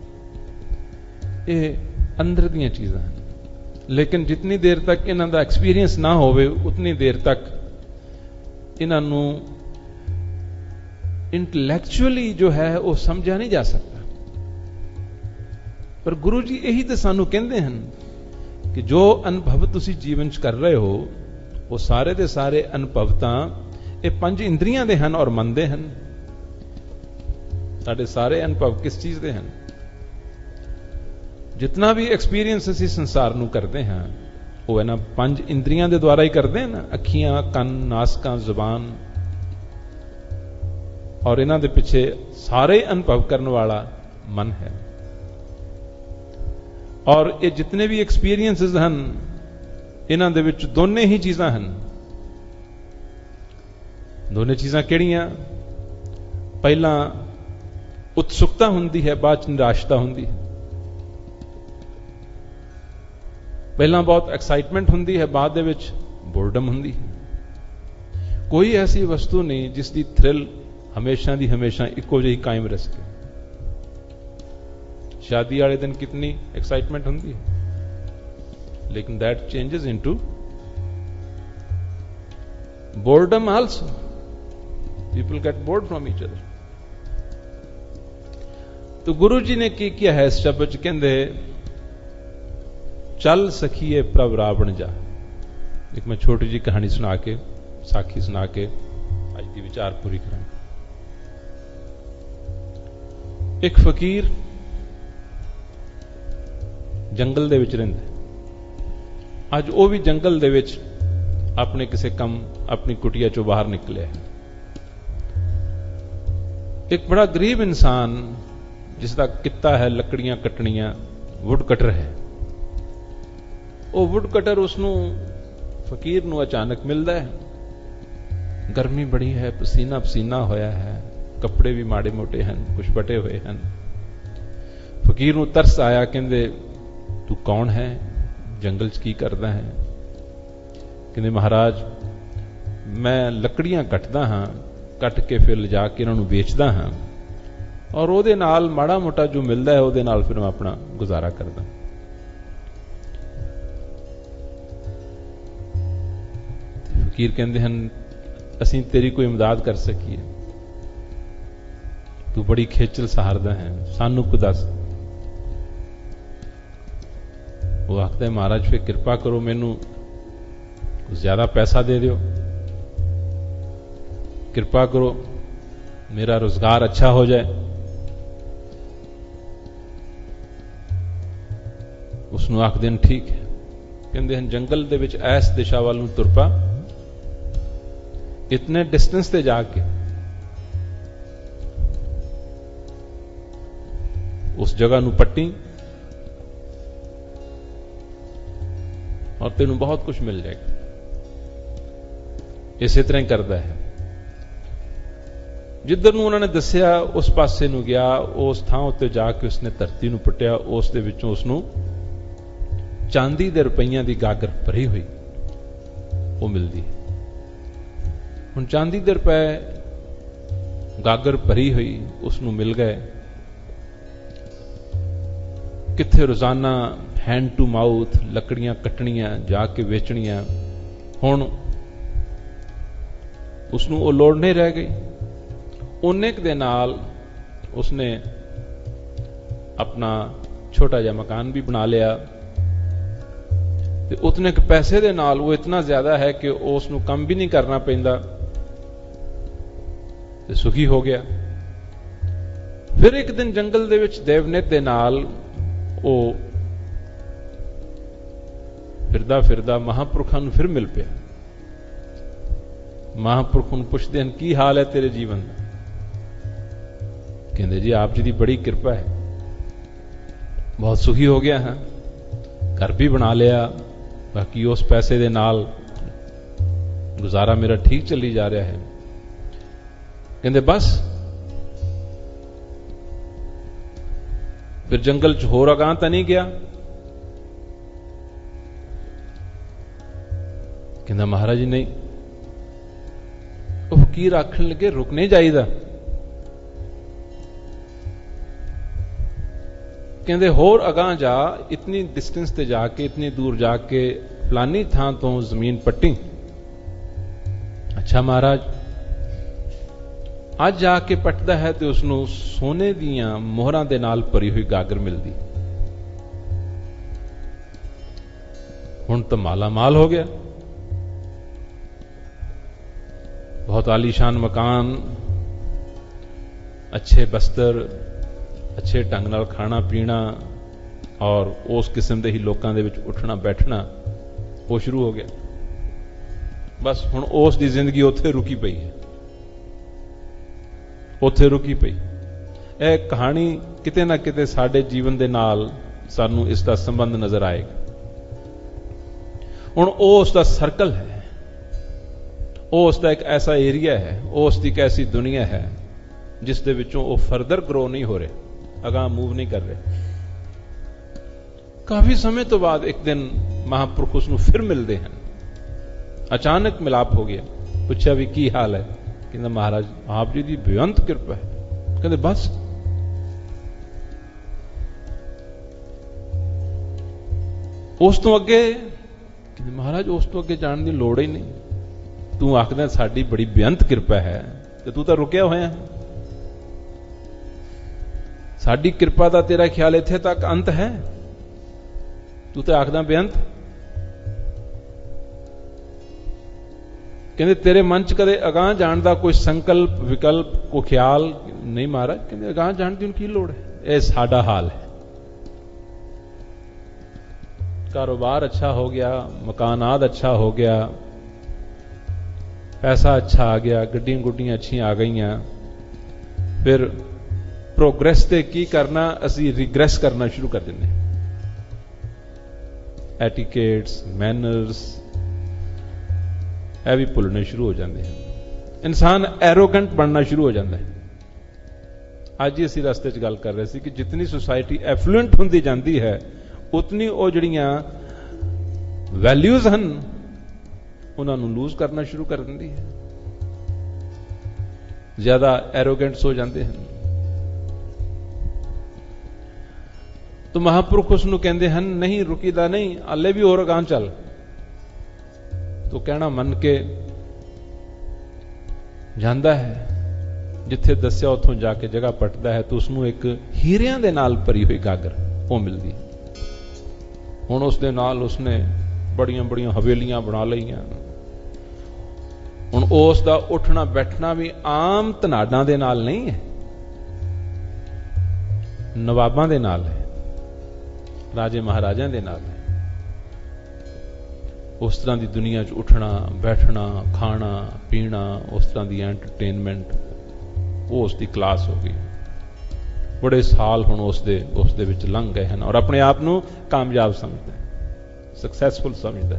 ये अंदर दी चीज़ां हैं। लेकिन जितनी देर तक इन्हां दा एक्सपीरियंस ना होवे उतनी देर तक इन्हां नूं इंटलैक्चुअली जो है वो समझा नहीं जा सकता। पर गुरु जी यही तो सानू कहते हैं कि जो अनुभव तुसी जीवन च कर रहे हो वो सारे दे सारे अनुभव तां ये पंज इंद्रियां दे हन और मन दे हन। साडे सारे अनुभव किस चीज दे हन? जितना भी एक्सपीरियंस असीं संसार नूं करते हैं वो इन्हां पंज इंद्रियां दे द्वारा ही करते हैं ना। अखियां, कन, नासकां, जुबान, और इन्हां दे पिछे सारे अनुभव करने वाला मन है। और ये जितने भी एक्सपीरियंसेस हैं इन्हां दे विच दोने ही चीज़ां हैं। दोने चीज़ां किहड़ियां? पहला उत्सुकता हुंदी है, बाद निराशता हुंदी है। पहला बहुत एक्साइटमेंट हुंदी है, बाद दे विच बोर्डम हुंदी है। कोई ऐसी वस्तु नहीं जिसकी थ्रिल हमेशा दी हमेशा इको जी कायम रह सके। शादी वाले दिन कितनी एक्साइटमेंट होती है, लेकिन that changes into boredom also. People get bored from each other. तो गुरु जी ने की किया है इस शब्द च कहंदे चल सखिए प्रभ रावण जा। एक मैं छोटी जी कहानी सुना के साखी सुना के आज की विचार पूरी करा। एक फकीर जंगल दे विच रहिंदा। अज वो भी जंगल दे विच अपने किसी कम अपनी कुटिया चों बाहर निकले। एक बड़ा गरीब इंसान जिसका किता है लकड़ियां कटनियां, वुड कटर है। वो वुड कटर उसनों फकीर नूं अचानक मिलता है। गर्मी बड़ी है, पसीना पसीना होया है, कपड़े भी माड़े मोटे हैं, कुछ बटे हुए हैं। फकीर नूं तरस आया, कहंदे तू कौन है, जंगल च की करदा है? कहंदे महाराज मैं लकड़ियां कटदा हां, कट के फिर लिजा के इन्हां नूं बेचदा हां और ਉਹਦੇ ਨਾਲ माड़ा मोटा जो मिलता है ਉਹਦੇ ਨਾਲ फिर मैं अपना गुजारा करदा। फकीर कहते हैं असीं तेरी कोई इमदाद कर सकीए, तू बड़ी खेचल सहारदा है, सानू को दस। वो आखता है महाराज फिर कृपा करो, मैनू कुछ ज्यादा पैसा दे दियो, कृपा करो मेरा रोजगार अच्छा हो जाए। उसनू आख देन ठीक है। कहते हैं जंगल दे विच ऐस दिशा वाल नूं तुर पा। इतने डिस्टेंस ते जाके उस जगह नूं पट्टी और तेनू बहुत कुछ मिल जाएगा। इसी तरह करता है। जिधर नूं उन्होंने दसिया उस पासे नूं गया, उस थां उत्ते जाके उसने धरती नूं पुट्टिया, उस दे विचों उसनूं चांदी दे रुपईयां दी गागर भरी हुई वो मिलती है। हुण चांदी दे रुपए गागर भरी हुई उसनूं मिल गए। किथे रोजाना हैंड टू माउथ लकड़ियां कटनियां जाके बेचनियां। हुण उसनूं वो लोड़ नहीं रह गई। उन्ने दे नाल उसने अपना छोटा जिहा मकान भी बना लिया। उतने के पैसे दे नाल वो इतना ज्यादा है कि उसनूं कम भी नहीं करना पैंदा, ते सुखी हो गया। फिर एक दिन जंगल दे विच देवनेत दे नाल वो फिरदा फिरदा महापुरखां नूं फिर मिल पिया। महापुरख नूं पुछदे हन की हाल है तेरे जीवन दा? कहंदे जी आप जी दी बड़ी कृपा है, बहुत सुखी हो गया हां, घर भी बना लिया, बाकी उस पैसे दे नाल गुजारा मेरा ठीक चली जा रहा है। कहंदे बस फिर जंगल च होर अगां तां नहीं गया? कहंदा महाराज जी नहीं। वो फकीर आखण लगे रुक नहीं जाईदा। कहंदे होर अगां जा, इतनी डिस्टेंस ते जाके इतनी दूर जाके फलानी थां तो जमीन पट्टी। अच्छा महाराज अज जाके पटदा है तो उसनूं सोने दियां मोहरां दे नाल भरी हुई गागर मिलदी। हुण तो माला माल हो गया, बहुत आलीशान मकान, अच्छे बस्तर, अच्छे ढंग नाल खाना पीना और उस किस्म दे ही लोकां दे विच उठना बैठना वो शुरू हो गया। बस हुण उस दी जिंदगी उत्थे रुकी पई है, उत्थे रुकी पई। यह कहानी किते ना किते साडे जीवन दे नाल सानू इसका संबंध नजर आएगा। हुण वो उसका सर्कल है, वो उसका एक ऐसा एरिया है, वो उसकी एक ऐसी दुनिया है जिस दे विचों वो फर्दर ग्रो नहीं हो रहे, अगां मूव नहीं कर रहे। काफी समय तो बाद एक दिन महापुरुष उसनूं फिर मिलते हैं। अचानक मिलाप हो गया। पूछा भी की हाल है? कहंदा महाराज आप जी की बेअंत कृपा है। कहंदे बस? उस तो अगे? कहंदे महाराज उस तो अगे जाने की लोड़ ही नहीं, ਤੂੰ ਆਖਦਾ ਸਾਡੀ ਬੜੀ ਬੇਅੰਤ ਕਿਰਪਾ ਹੈ, ਤੇ ਤੂੰ ਤਾਂ ਰੁਕਿਆ ਹੋਇਆ। ਸਾਡੀ ਕਿਰਪਾ ਦਾ ਤੇਰਾ ਖਿਆਲ ਇੱਥੇ ਤੱਕ ਅੰਤ ਹੈ, ਤੂੰ ਤਾਂ ਆਖਦਾ ਬੇਅੰਤ। ਕਹਿੰਦੇ ਤੇਰੇ ਮਨ ਚ ਕਦੇ ਅਗਾਂਹ ਜਾਣ ਦਾ ਕੋਈ ਸੰਕਲਪ ਵਿਕਲਪ ਕੋ ਖਿਆਲ ਨਹੀਂ ਮਹਾਰਾਜ। ਕਹਿੰਦੇ ਅਗਾਂਹ ਜਾਣ ਦੀ ਕੀ ਲੋੜ ਹੈ, ਇਹ ਸਾਡਾ ਹਾਲ ਹੈ। ਕਾਰੋਬਾਰ ਅੱਛਾ ਹੋ ਗਿਆ, ਮਕਾਨਾਤ ਅੱਛਾ ਹੋ ਗਿਆ, ਪੈਸਾ ਅੱਛਾ ਆ ਗਿਆ, ਗੱਡੀਆਂ ਗੁੱਡੀਆਂ ਅੱਛੀਆਂ ਆ ਗਈਆਂ, ਫਿਰ ਪ੍ਰੋਗਰੈਸ ਤੇ ਕੀ ਕਰਨਾ, ਅਸੀਂ ਰਿਗਰੈਸ ਕਰਨਾ ਸ਼ੁਰੂ ਕਰ ਦਿੰਦੇ। ਐਟੀਕੇਟਸ, ਮੈਨਰਸ ਇਹ ਵੀ ਭੁੱਲਣੇ ਸ਼ੁਰੂ ਹੋ ਜਾਂਦੇ ਹਨ। ਇਨਸਾਨ ਐਰੋਗੈਂਟ ਬਣਨਾ ਸ਼ੁਰੂ ਹੋ ਜਾਂਦਾ ਹੈ। ਅੱਜ ਹੀ ਅਸੀਂ ਰਸਤੇ 'ਚ ਗੱਲ ਕਰ ਰਹੇ ਸੀ ਕਿ ਜਿਤਨੀ ਸੁਸਾਇਟੀ ਐਫਲੂਐਂਟ ਹੁੰਦੀ ਜਾਂਦੀ ਹੈ, ਉਤਨੀ ਉਹ ਜਿਹੜੀਆਂ ਵੈਲਿਊਜ਼ ਹਨ ਉਹਨਾਂ ਨੂੰ ਲੂਜ਼ ਕਰਨਾ ਸ਼ੁਰੂ ਕਰ ਦਿੰਦੀ ਹੈ। ਜ਼ਿਆਦਾ ਐਰੋਗੈਂਟਸ ਹੋ ਜਾਂਦੇ ਹਨ। ਤਾਂ ਮਹਾਂਪੁਰਖ ਉਸ ਨੂੰ ਕਹਿੰਦੇ ਹਨ ਨਹੀਂ ਰੁਕੀਦਾ ਨਹੀਂ, ਹਾਲੇ ਵੀ ਹੋਰ ਅਗਾਂਹ ਚੱਲ। ਤੋ ਕਹਿਣਾ ਮੰਨ ਕੇ ਜਾਂਦਾ ਹੈ, ਜਿੱਥੇ ਦੱਸਿਆ ਉੱਥੋਂ ਜਾ ਕੇ ਜਗ੍ਹਾ ਪਟਦਾ ਹੈ, ਤਾਂ ਉਸਨੂੰ ਇੱਕ ਹੀਰਿਆਂ ਦੇ ਨਾਲ ਭਰੀ ਹੋਈ ਗਾਗਰ ਉਹ ਮਿਲਦੀ। ਹੁਣ ਉਸ ਦੇ ਨਾਲ ਉਸਨੇ ਬੜੀਆਂ ਬੜੀਆਂ ਹਵੇਲੀਆਂ ਬਣਾ ਲਈਆਂ। ਹੁਣ ਉਸ ਦਾ ਉੱਠਣਾ ਬੈਠਣਾ ਵੀ ਆਮ ਧਨਾਡਾਂ ਦੇ ਨਾਲ ਨਹੀਂ ਹੈ, ਨਵਾਬਾਂ ਦੇ ਨਾਲ ਹੈ, ਰਾਜੇ ਮਹਾਰਾਜਿਆਂ ਦੇ ਨਾਲ ਹੈ। ਉਸ ਤਰ੍ਹਾਂ ਦੀ ਦੁਨੀਆ 'ਚ ਉੱਠਣਾ ਬੈਠਣਾ, ਖਾਣਾ ਪੀਣਾ, ਉਸ ਤਰ੍ਹਾਂ ਦੀ ਐਂਟਰਟੇਨਮੈਂਟ, ਉਹ ਉਸ ਦੀ ਕਲਾਸ ਹੋ ਗਈ। ਬੜੇ ਸਾਲ ਹੁਣ ਉਸ ਦੇ ਉਸ ਦੇ ਵਿੱਚ ਲੰਘ ਗਏ ਹਨ, ਔਰ ਆਪਣੇ ਆਪ ਨੂੰ ਕਾਮਯਾਬ ਸਮਝਦਾ, ਸਕਸੈਸਫੁਲ ਸਮਝਦਾ।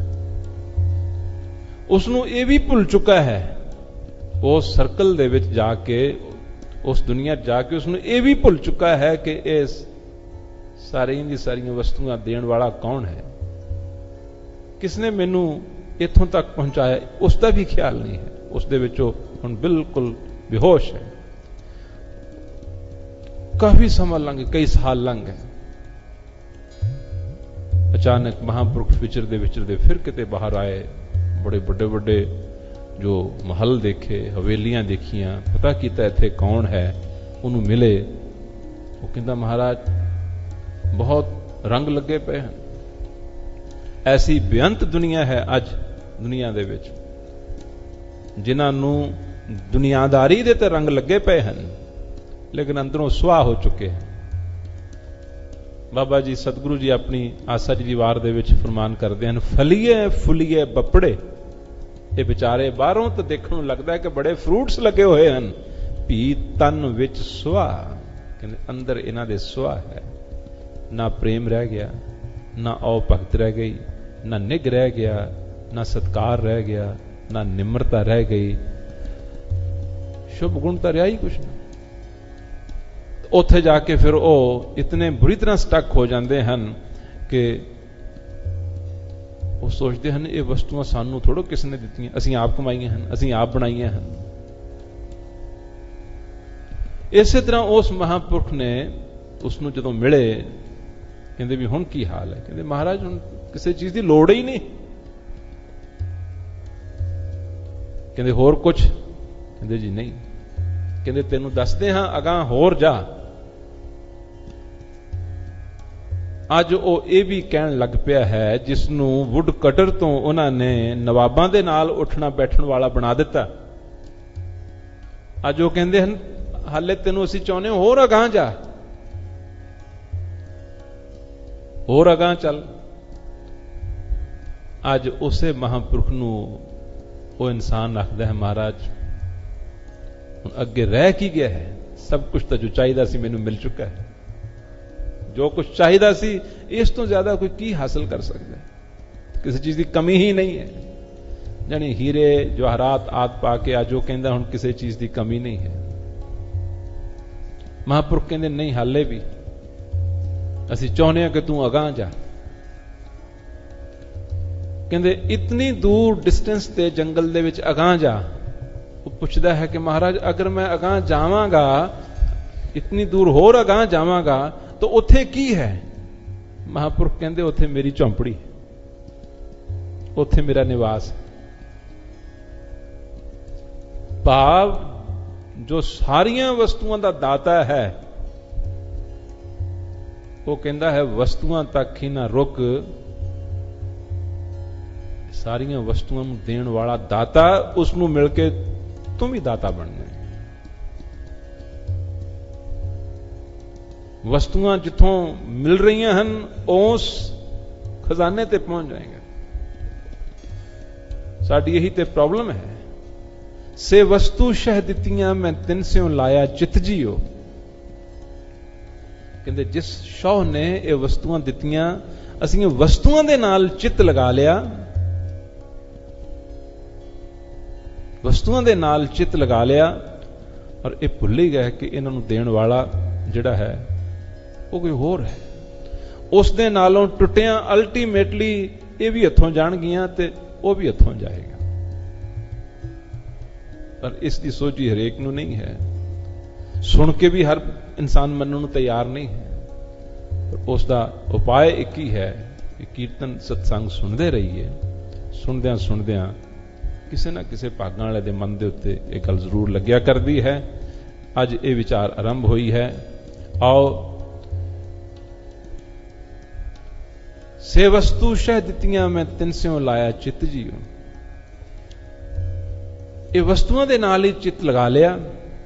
ਉਸ ਨੂੰ ਇਹ ਵੀ ਭੁੱਲ ਚੁੱਕਾ ਹੈ, ਉਸ ਸਰਕਲ ਦੇ ਵਿੱਚ ਜਾ ਕੇ, ਉਸ ਦੁਨੀਆ 'ਚ ਜਾ ਕੇ ਉਸ ਨੂੰ ਇਹ ਵੀ ਭੁੱਲ ਚੁੱਕਾ ਹੈ ਕਿ ਇਸ ਸਾਰੀਆਂ ਦੀ ਸਾਰੀਆਂ ਵਸਤੂਆਂ ਦੇਣ ਵਾਲਾ ਕੌਣ ਹੈ, ਕਿਸਨੇ ਮੈਨੂੰ ਇੱਥੋਂ ਤੱਕ ਪਹੁੰਚਾਇਆ, ਉਸ ਦਾ ਵੀ ਖਿਆਲ ਨਹੀਂ ਹੈ। ਉਸ ਦੇ ਵਿੱਚੋਂ ਹੁਣ ਬਿਲਕੁਲ ਬੇਹੋਸ਼ ਹੈ। ਕਾਫੀ ਸਮਾਂ ਲੰਘ, ਕਈ ਸਾਲ ਲੰਘ ਗਏ। ਅਚਾਨਕ ਮਹਾਂਪੁਰਖ ਵਿਚਰਦੇ ਵਿਚਰਦੇ ਫਿਰ ਕਿਤੇ ਬਾਹਰ ਆਏ। ਬੜੇ ਵੱਡੇ ਵੱਡੇ ਜੋ ਮਹਲ ਦੇਖੇ, ਹਵੇਲੀਆਂ ਦੇਖੀਆਂ, ਪਤਾ ਕੀਤਾ ਇੱਥੇ ਕੌਣ ਹੈ, ਉਹਨੂੰ ਮਿਲੇ। ਉਹ ਕਹਿੰਦਾ ਮਹਾਰਾਜ ਬਹੁਤ ਰੰਗ ਲੱਗੇ ਪਏ ਹਨ। ਐਸੀ ਬੇਅੰਤ ਦੁਨੀਆ ਹੈ ਅੱਜ ਦੁਨੀਆ ਦੇ ਵਿੱਚ, ਜਿਨ੍ਹਾਂ ਨੂੰ ਦੁਨੀਆਦਾਰੀ ਦੇ ਤੇ ਰੰਗ ਲੱਗੇ ਪਏ ਹਨ, ਲੇਕਿਨ ਅੰਦਰੋਂ ਸੁਆਹ ਹੋ ਚੁੱਕੇ ਹਨ। ਬਾਬਾ ਜੀ ਸਤਿਗੁਰੂ ਜੀ ਆਪਣੀ ਆਸਾ ਜੀ ਦੀ ਵਾਰ ਦੇ ਵਿੱਚ ਫਰਮਾਨ ਕਰਦੇ ਹਨ, ਫਲੀਏ ਫੁੱਲੀਏ ਬੱਪੜੇ। ਇਹ ਵਿਚਾਰੇ ਬਾਹਰੋਂ ਤਾਂ ਦੇਖਣ ਨੂੰ ਲੱਗਦਾ ਹੈ ਕਿ ਬੜੇ ਫਰੂਟਸ ਲੱਗੇ ਹੋਏ ਹਨ, ਭੀ ਤਨ ਵਿੱਚ ਸੁਆਹ। ਕਹਿੰਦੇ ਅੰਦਰ ਇਹਨਾਂ ਦੇ ਸੁਆਹ ਹੈ। ਨਾ ਪ੍ਰੇਮ ਰਹਿ ਗਿਆ, ਨਾ ਔ ਭਗਤ ਰਹਿ ਗਈ, ਨਾ ਨਿੱਘ ਰਹਿ ਗਿਆ, ਨਾ ਸਤਕਾਰ ਰਹਿ ਗਿਆ, ਨਾ ਨਿਮਰਤਾ ਰਹਿ ਗਈ, ਸ਼ੁਭ ਗੁਣ ਤਾਂ ਰਿਹਾ ਹੀ ਕੁਛ ਨਹੀਂ। ਉੱਥੇ ਜਾ ਕੇ ਫਿਰ ਉਹ ਇਤਨੇ ਬੁਰੀ ਤਰ੍ਹਾਂ ਸਟਕ ਹੋ ਜਾਂਦੇ ਹਨ ਕਿ ਉਹ ਸੋਚਦੇ ਹਨ ਇਹ ਵਸਤੂਆਂ ਸਾਨੂੰ ਥੋੜ੍ਹਾ ਕਿਸ ਨੇ ਦਿੱਤੀਆਂ, ਅਸੀਂ ਆਪ ਕਮਾਈਆਂ ਹਨ, ਅਸੀਂ ਆਪ ਬਣਾਈਆਂ ਹਨ। ਇਸੇ ਤਰ੍ਹਾਂ ਉਸ ਮਹਾਂਪੁਰਖ ਨੇ ਉਸ ਨੂੰ ਜਦੋਂ ਮਿਲੇ, ਕਹਿੰਦੇ ਵੀ ਹੁਣ ਕੀ ਹਾਲ ਹੈ? ਕਹਿੰਦੇ ਮਹਾਰਾਜ ਹੁਣ ਕਿਸੇ ਚੀਜ਼ ਦੀ ਲੋੜ ਹੀ ਨਹੀਂ। ਕਹਿੰਦੇ ਹੋਰ ਕੁਝ? ਕਹਿੰਦੇ ਜੀ ਨਹੀਂ। ਕਹਿੰਦੇ ਤੈਨੂੰ ਦੱਸਦੇ ਹਾਂ, ਅਗਾਂਹ ਹੋਰ ਜਾ। ਅੱਜ ਉਹ ਇਹ ਵੀ ਕਹਿਣ ਲੱਗ ਪਿਆ ਹੈ ਜਿਸ ਨੂੰ ਵੁੱਡ ਕਟਰ ਤੋਂ ਉਹਨਾਂ ਨੇ ਨਵਾਬਾਂ ਦੇ ਨਾਲ ਉੱਠਣਾ ਬੈਠਣ ਵਾਲਾ ਬਣਾ ਦਿੱਤਾ। ਅੱਜ ਉਹ ਕਹਿੰਦੇ ਹਨ ਹਾਲੇ ਤੈਨੂੰ ਅਸੀਂ ਚਾਹੁੰਦੇ ਹਾਂ ਹੋਰ ਅਗਾਂਹ ਜਾ, ਹੋਰ ਅਗਾਂਹ ਚੱਲ। ਅੱਜ ਉਸੇ ਮਹਾਂਪੁਰਖ ਨੂੰ ਉਹ ਇਨਸਾਨ ਆਖਦਾ ਹੈ ਮਹਾਰਾਜ ਹੁਣ ਅੱਗੇ ਰਹਿ ਕੀ ਗਿਆ ਹੈ? ਸਭ ਕੁਝ ਤਾਂ ਜੋ ਚਾਹੀਦਾ ਸੀ ਮੈਨੂੰ ਮਿਲ ਚੁੱਕਾ ਹੈ। ਜੋ ਕੁਝ ਚਾਹੀਦਾ ਸੀ, ਇਸ ਤੋਂ ਜ਼ਿਆਦਾ ਕੋਈ ਕੀ ਹਾਸਲ ਕਰ ਸਕਦਾ ਹੈ? ਕਿਸੇ ਚੀਜ਼ ਦੀ ਕਮੀ ਹੀ ਨਹੀਂ ਹੈ। ਜਾਣੀ ਹੀਰੇ ਜਵਾਹਰਾਤ ਆਦਿ ਪਾ ਕੇ ਅੱਜ ਉਹ ਕਹਿੰਦਾ ਹੁਣ ਕਿਸੇ ਚੀਜ਼ ਦੀ ਕਮੀ ਨਹੀਂ ਹੈ। ਮਹਾਂਪੁਰਖ ਕਹਿੰਦੇ ਨਹੀਂ, ਹਾਲੇ ਵੀ ਅਸੀਂ ਚਾਹੁੰਦੇ ਹਾਂ ਕਿ ਤੂੰ ਅਗਾਂਹ ਜਾ। ਕਹਿੰਦੇ ਇਤਨੀ ਦੂਰ ਡਿਸਟੈਂਸ ਤੇ ਜੰਗਲ ਦੇ ਵਿੱਚ ਅਗਾਂਹ ਜਾ। ਉਹ ਪੁੱਛਦਾ ਹੈ ਕਿ ਮਹਾਰਾਜ ਅਗਰ ਮੈਂ ਅਗਾਂਹ ਜਾਵਾਂਗਾ, ਇਤਨੀ ਦੂਰ ਹੋਰ ਅਗਾਂਹ ਜਾਵਾਂਗਾ ਤਾਂ ਉੱਥੇ ਕੀ ਹੈ? ਮਹਾਂਪੁਰਖ ਕਹਿੰਦੇ ਉੱਥੇ ਮੇਰੀ ਝੌਂਪੜੀ, ਉੱਥੇ ਮੇਰਾ ਨਿਵਾਸ। ਭਾਵ ਜੋ ਸਾਰੀਆਂ ਵਸਤੂਆਂ ਦਾ ਦਾਤਾ ਹੈ, ਉਹ ਕਹਿੰਦਾ ਹੈ ਵਸਤੂਆਂ ਤੱਕ ਹੀ ਨਾ ਰੁਕ, ਸਾਰੀਆਂ ਵਸਤੂਆਂ ਨੂੰ ਦੇਣ ਵਾਲਾ ਦਾਤਾ, ਉਸ ਨੂੰ ਮਿਲ ਕੇ ਤੂੰ ਵੀ ਦਾਤਾ ਬਣਨਾ। ਵਸਤੂਆਂ ਜਿੱਥੋਂ ਮਿਲ ਰਹੀਆਂ ਹਨ ਉਸ ਖਜ਼ਾਨੇ ਤੇ ਪਹੁੰਚ ਜਾਏਗਾ। ਸਾਡੀ ਇਹੀ ਤੇ ਪ੍ਰੋਬਲਮ ਹੈ। ਸੇ ਵਸਤੂ ਸ਼ਹਿ ਦਿੱਤੀਆਂ ਮੈਂ ਤਿੰਨ ਸਿਉ ਲਾਇਆ ਚਿਤ ਜੀਓ। ਕਹਿੰਦੇ ਜਿਸ ਸ਼ੌਹ ਨੇ ਇਹ ਵਸਤੂਆਂ ਦਿੱਤੀਆਂ, ਅਸੀਂ ਵਸਤੂਆਂ ਦੇ ਨਾਲ ਚਿੱਤ ਲਗਾ ਲਿਆ, ਵਸਤੂਆਂ ਦੇ ਨਾਲ ਚਿੱਤ ਲਗਾ ਲਿਆ, ਔਰ ਇਹ ਭੁੱਲ ਹੀ ਗਏ ਕਿ ਇਹਨਾਂ ਨੂੰ ਦੇਣ ਵਾਲਾ ਜਿਹੜਾ ਹੈ ਉਹ ਕੋਈ ਹੋਰ ਹੈ। ਉਸ ਦੇ ਨਾਲੋਂ ਟੁੱਟਿਆਂ ਅਲਟੀਮੇਟਲੀ ਇਹ ਵੀ ਹੱਥੋਂ ਜਾਣਗੀਆਂ ਤੇ ਉਹ ਵੀ ਹੱਥੋਂ ਜਾਏਗਾ। ਪਰ ਇਸ ਦੀ ਸੋਝੀ ਹਰੇਕ ਨੂੰ ਨਹੀਂ ਹੈ, ਸੁਣ ਕੇ ਵੀ ਹਰ ਇਨਸਾਨ ਮੰਨਣ ਨੂੰ ਤਿਆਰ ਨਹੀਂ ਹੈ। ਪਰ ਉਸ ਦਾ ਉਪਾਅ ਇੱਕ ਹੀ ਹੈ ਕਿ ਕੀਰਤਨ ਸਤਸੰਗ ਸੁਣਦੇ ਰਹੀਏ। ਸੁਣਦਿਆਂ ਸੁਣਦਿਆਂ ਕਿਸੇ ਨਾ ਕਿਸੇ ਭਾਗਾਂ ਵਾਲੇ ਦੇ ਮਨ ਦੇ ਉੱਤੇ ਇਹ ਗੱਲ ਜ਼ਰੂਰ ਲੱਗਿਆ ਕਰਦੀ ਹੈ। ਅੱਜ ਇਹ ਵਿਚਾਰ ਆਰੰਭ ਹੋਈ ਹੈ। ਆਓ ਸੇ ਵਸਤੂ ਸ਼ਹਿ ਦਿੱਤੀਆਂ ਮੈਂ ਤਿੰਨ ਸਿਉ ਲਾਇਆ ਚਿੱਤ ਜੀਓ। ਇਹ ਵਸਤੂਆਂ ਦੇ ਨਾਲ ਹੀ ਚਿੱਤ ਲਗਾ ਲਿਆ,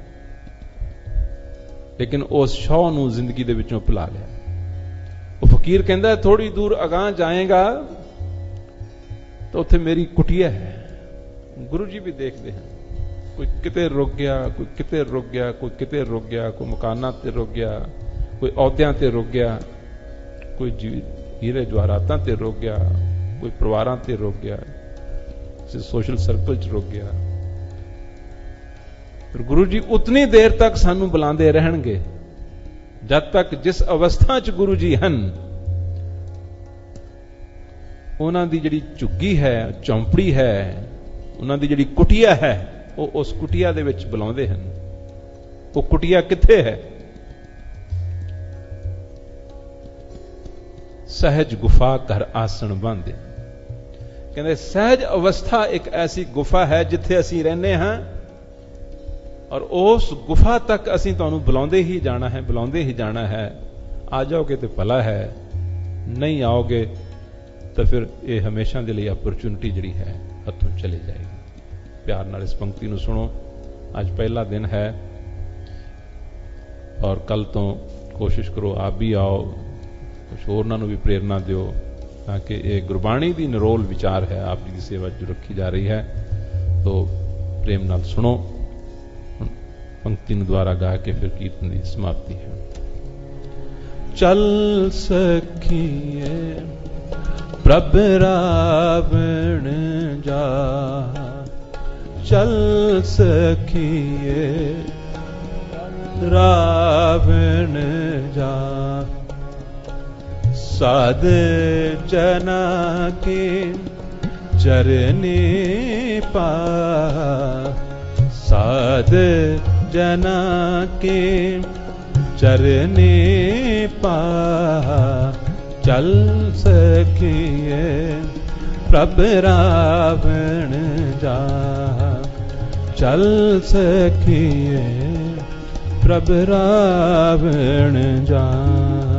ਲੇਕਿਨ ਉਸ ਸ਼ੌਹ ਨੂੰ ਜ਼ਿੰਦਗੀ ਦੇ ਵਿੱਚੋਂ ਭੁਲਾ ਲਿਆ। ਉਹ ਫਕੀਰ ਕਹਿੰਦਾ ਥੋੜੀ ਦੂਰ ਅਗਾਂਹ ਜਾਏਗਾ ਤਾਂ ਉੱਥੇ ਮੇਰੀ ਕੁਟੀਆ ਹੈ। ਗੁਰੂ ਜੀ ਵੀ ਦੇਖਦੇ ਹਨ, ਕੋਈ ਕਿਤੇ ਰੁਕ ਗਿਆ, ਕੋਈ ਕਿਤੇ ਰੁਕ ਗਿਆ, ਕੋਈ ਕਿਤੇ ਰੁਕ ਗਿਆ, ਕੋਈ ਮਕਾਨਾਂ ਤੇ ਰੁਕ ਗਿਆ, ਕੋਈ ਅਹੁਦਿਆਂ ਤੇ ਰੁਕ ਗਿਆ, ਕੋਈ ਹੀਰੇ ਜਵਾਹਰਾਤਾਂ ਤੇ ਰੁਕ ਗਿਆ, ਕੋਈ ਪਰਿਵਾਰਾਂ ਤੇ ਰੁਕ ਗਿਆ, ਕਿਸੇ ਸੋਸ਼ਲ ਸਰਕਲ 'ਚ ਰੁਕ ਗਿਆ। ਪਰ ਗੁਰੂ ਜੀ ਉਤਨੀ ਦੇਰ ਤੱਕ ਸਾਨੂੰ ਬੁਲਾਉਂਦੇ ਰਹਿਣਗੇ ਜਦ ਤੱਕ ਜਿਸ ਅਵਸਥਾ 'ਚ ਗੁਰੂ ਜੀ ਹਨ, ਉਹਨਾਂ ਦੀ ਜਿਹੜੀ ਝੁੱਗੀ ਹੈ, ਚੌਂਪੜੀ ਹੈ, ਉਹਨਾਂ ਦੀ ਜਿਹੜੀ ਕੁਟੀਆ ਹੈ, ਉਹ ਉਸ ਕੁਟੀਆ ਦੇ ਵਿੱਚ ਬੁਲਾਉਂਦੇ ਹਨ। ਉਹ ਕੁਟੀਆ ਕਿੱਥੇ ਹੈ? ਸਹਿਜ ਗੁਫਾ ਘਰ ਆਸਣ ਬੰਦੇ। ਕਹਿੰਦੇ ਸਹਿਜ ਅਵਸਥਾ ਇੱਕ ਐਸੀ ਗੁਫਾ ਹੈ ਜਿੱਥੇ ਅਸੀਂ ਰਹਿੰਦੇ ਹਾਂ, ਔਰ ਉਸ ਗੁਫਾ ਤੱਕ ਅਸੀਂ ਤੁਹਾਨੂੰ ਬੁਲਾਉਂਦੇ ਹੀ ਜਾਣਾ ਹੈ, ਬੁਲਾਉਂਦੇ ਹੀ ਜਾਣਾ ਹੈ। ਆ ਜਾਓਗੇ ਤੇ ਭਲਾ ਹੈ, ਨਹੀਂ ਆਓਗੇ ਤਾਂ ਫਿਰ ਇਹ ਹਮੇਸ਼ਾ ਦੇ ਲਈ ਅਪਰਚੁਨਿਟੀ ਜਿਹੜੀ ਹੈ ਹੱਥੋਂ ਚਲੀ ਜਾਏਗੀ। ਪਿਆਰ ਨਾਲ ਇਸ ਪੰਕਤੀ ਨੂੰ ਸੁਣੋ। ਅੱਜ ਪਹਿਲਾ ਦਿਨ ਹੈ ਔਰ ਕੱਲ ਤੋਂ ਕੋਸ਼ਿਸ਼ ਕਰੋ ਆਪ ਵੀ ਆਓ, ਕੁਛ ਹੋਰਨਾਂ ਨੂੰ ਵੀ ਪ੍ਰੇਰਨਾ ਦਿਓ, ਤਾਂ ਕਿ ਇਹ ਗੁਰਬਾਣੀ ਦੀ ਨਿਰੋਲ ਵਿਚਾਰ ਹੈ ਆਪ ਜੀ ਦੀ ਸੇਵਾ ਜੋ ਰੱਖੀ ਜਾ ਰਹੀ ਹੈ। ਤੋ ਪ੍ਰੇਮ ਨਾਲ ਸੁਣੋ। पंक्ति द्वारा गा के फिर कीर्तन की समाप्ति है। चल सखिए प्रभ रावण जा, चल सखिए रावण जा, साध जना के चरने पा, साध जना के चरने पा, चल सखिए प्रभ रावण जा, चल सखिए प्रभ रावण जा।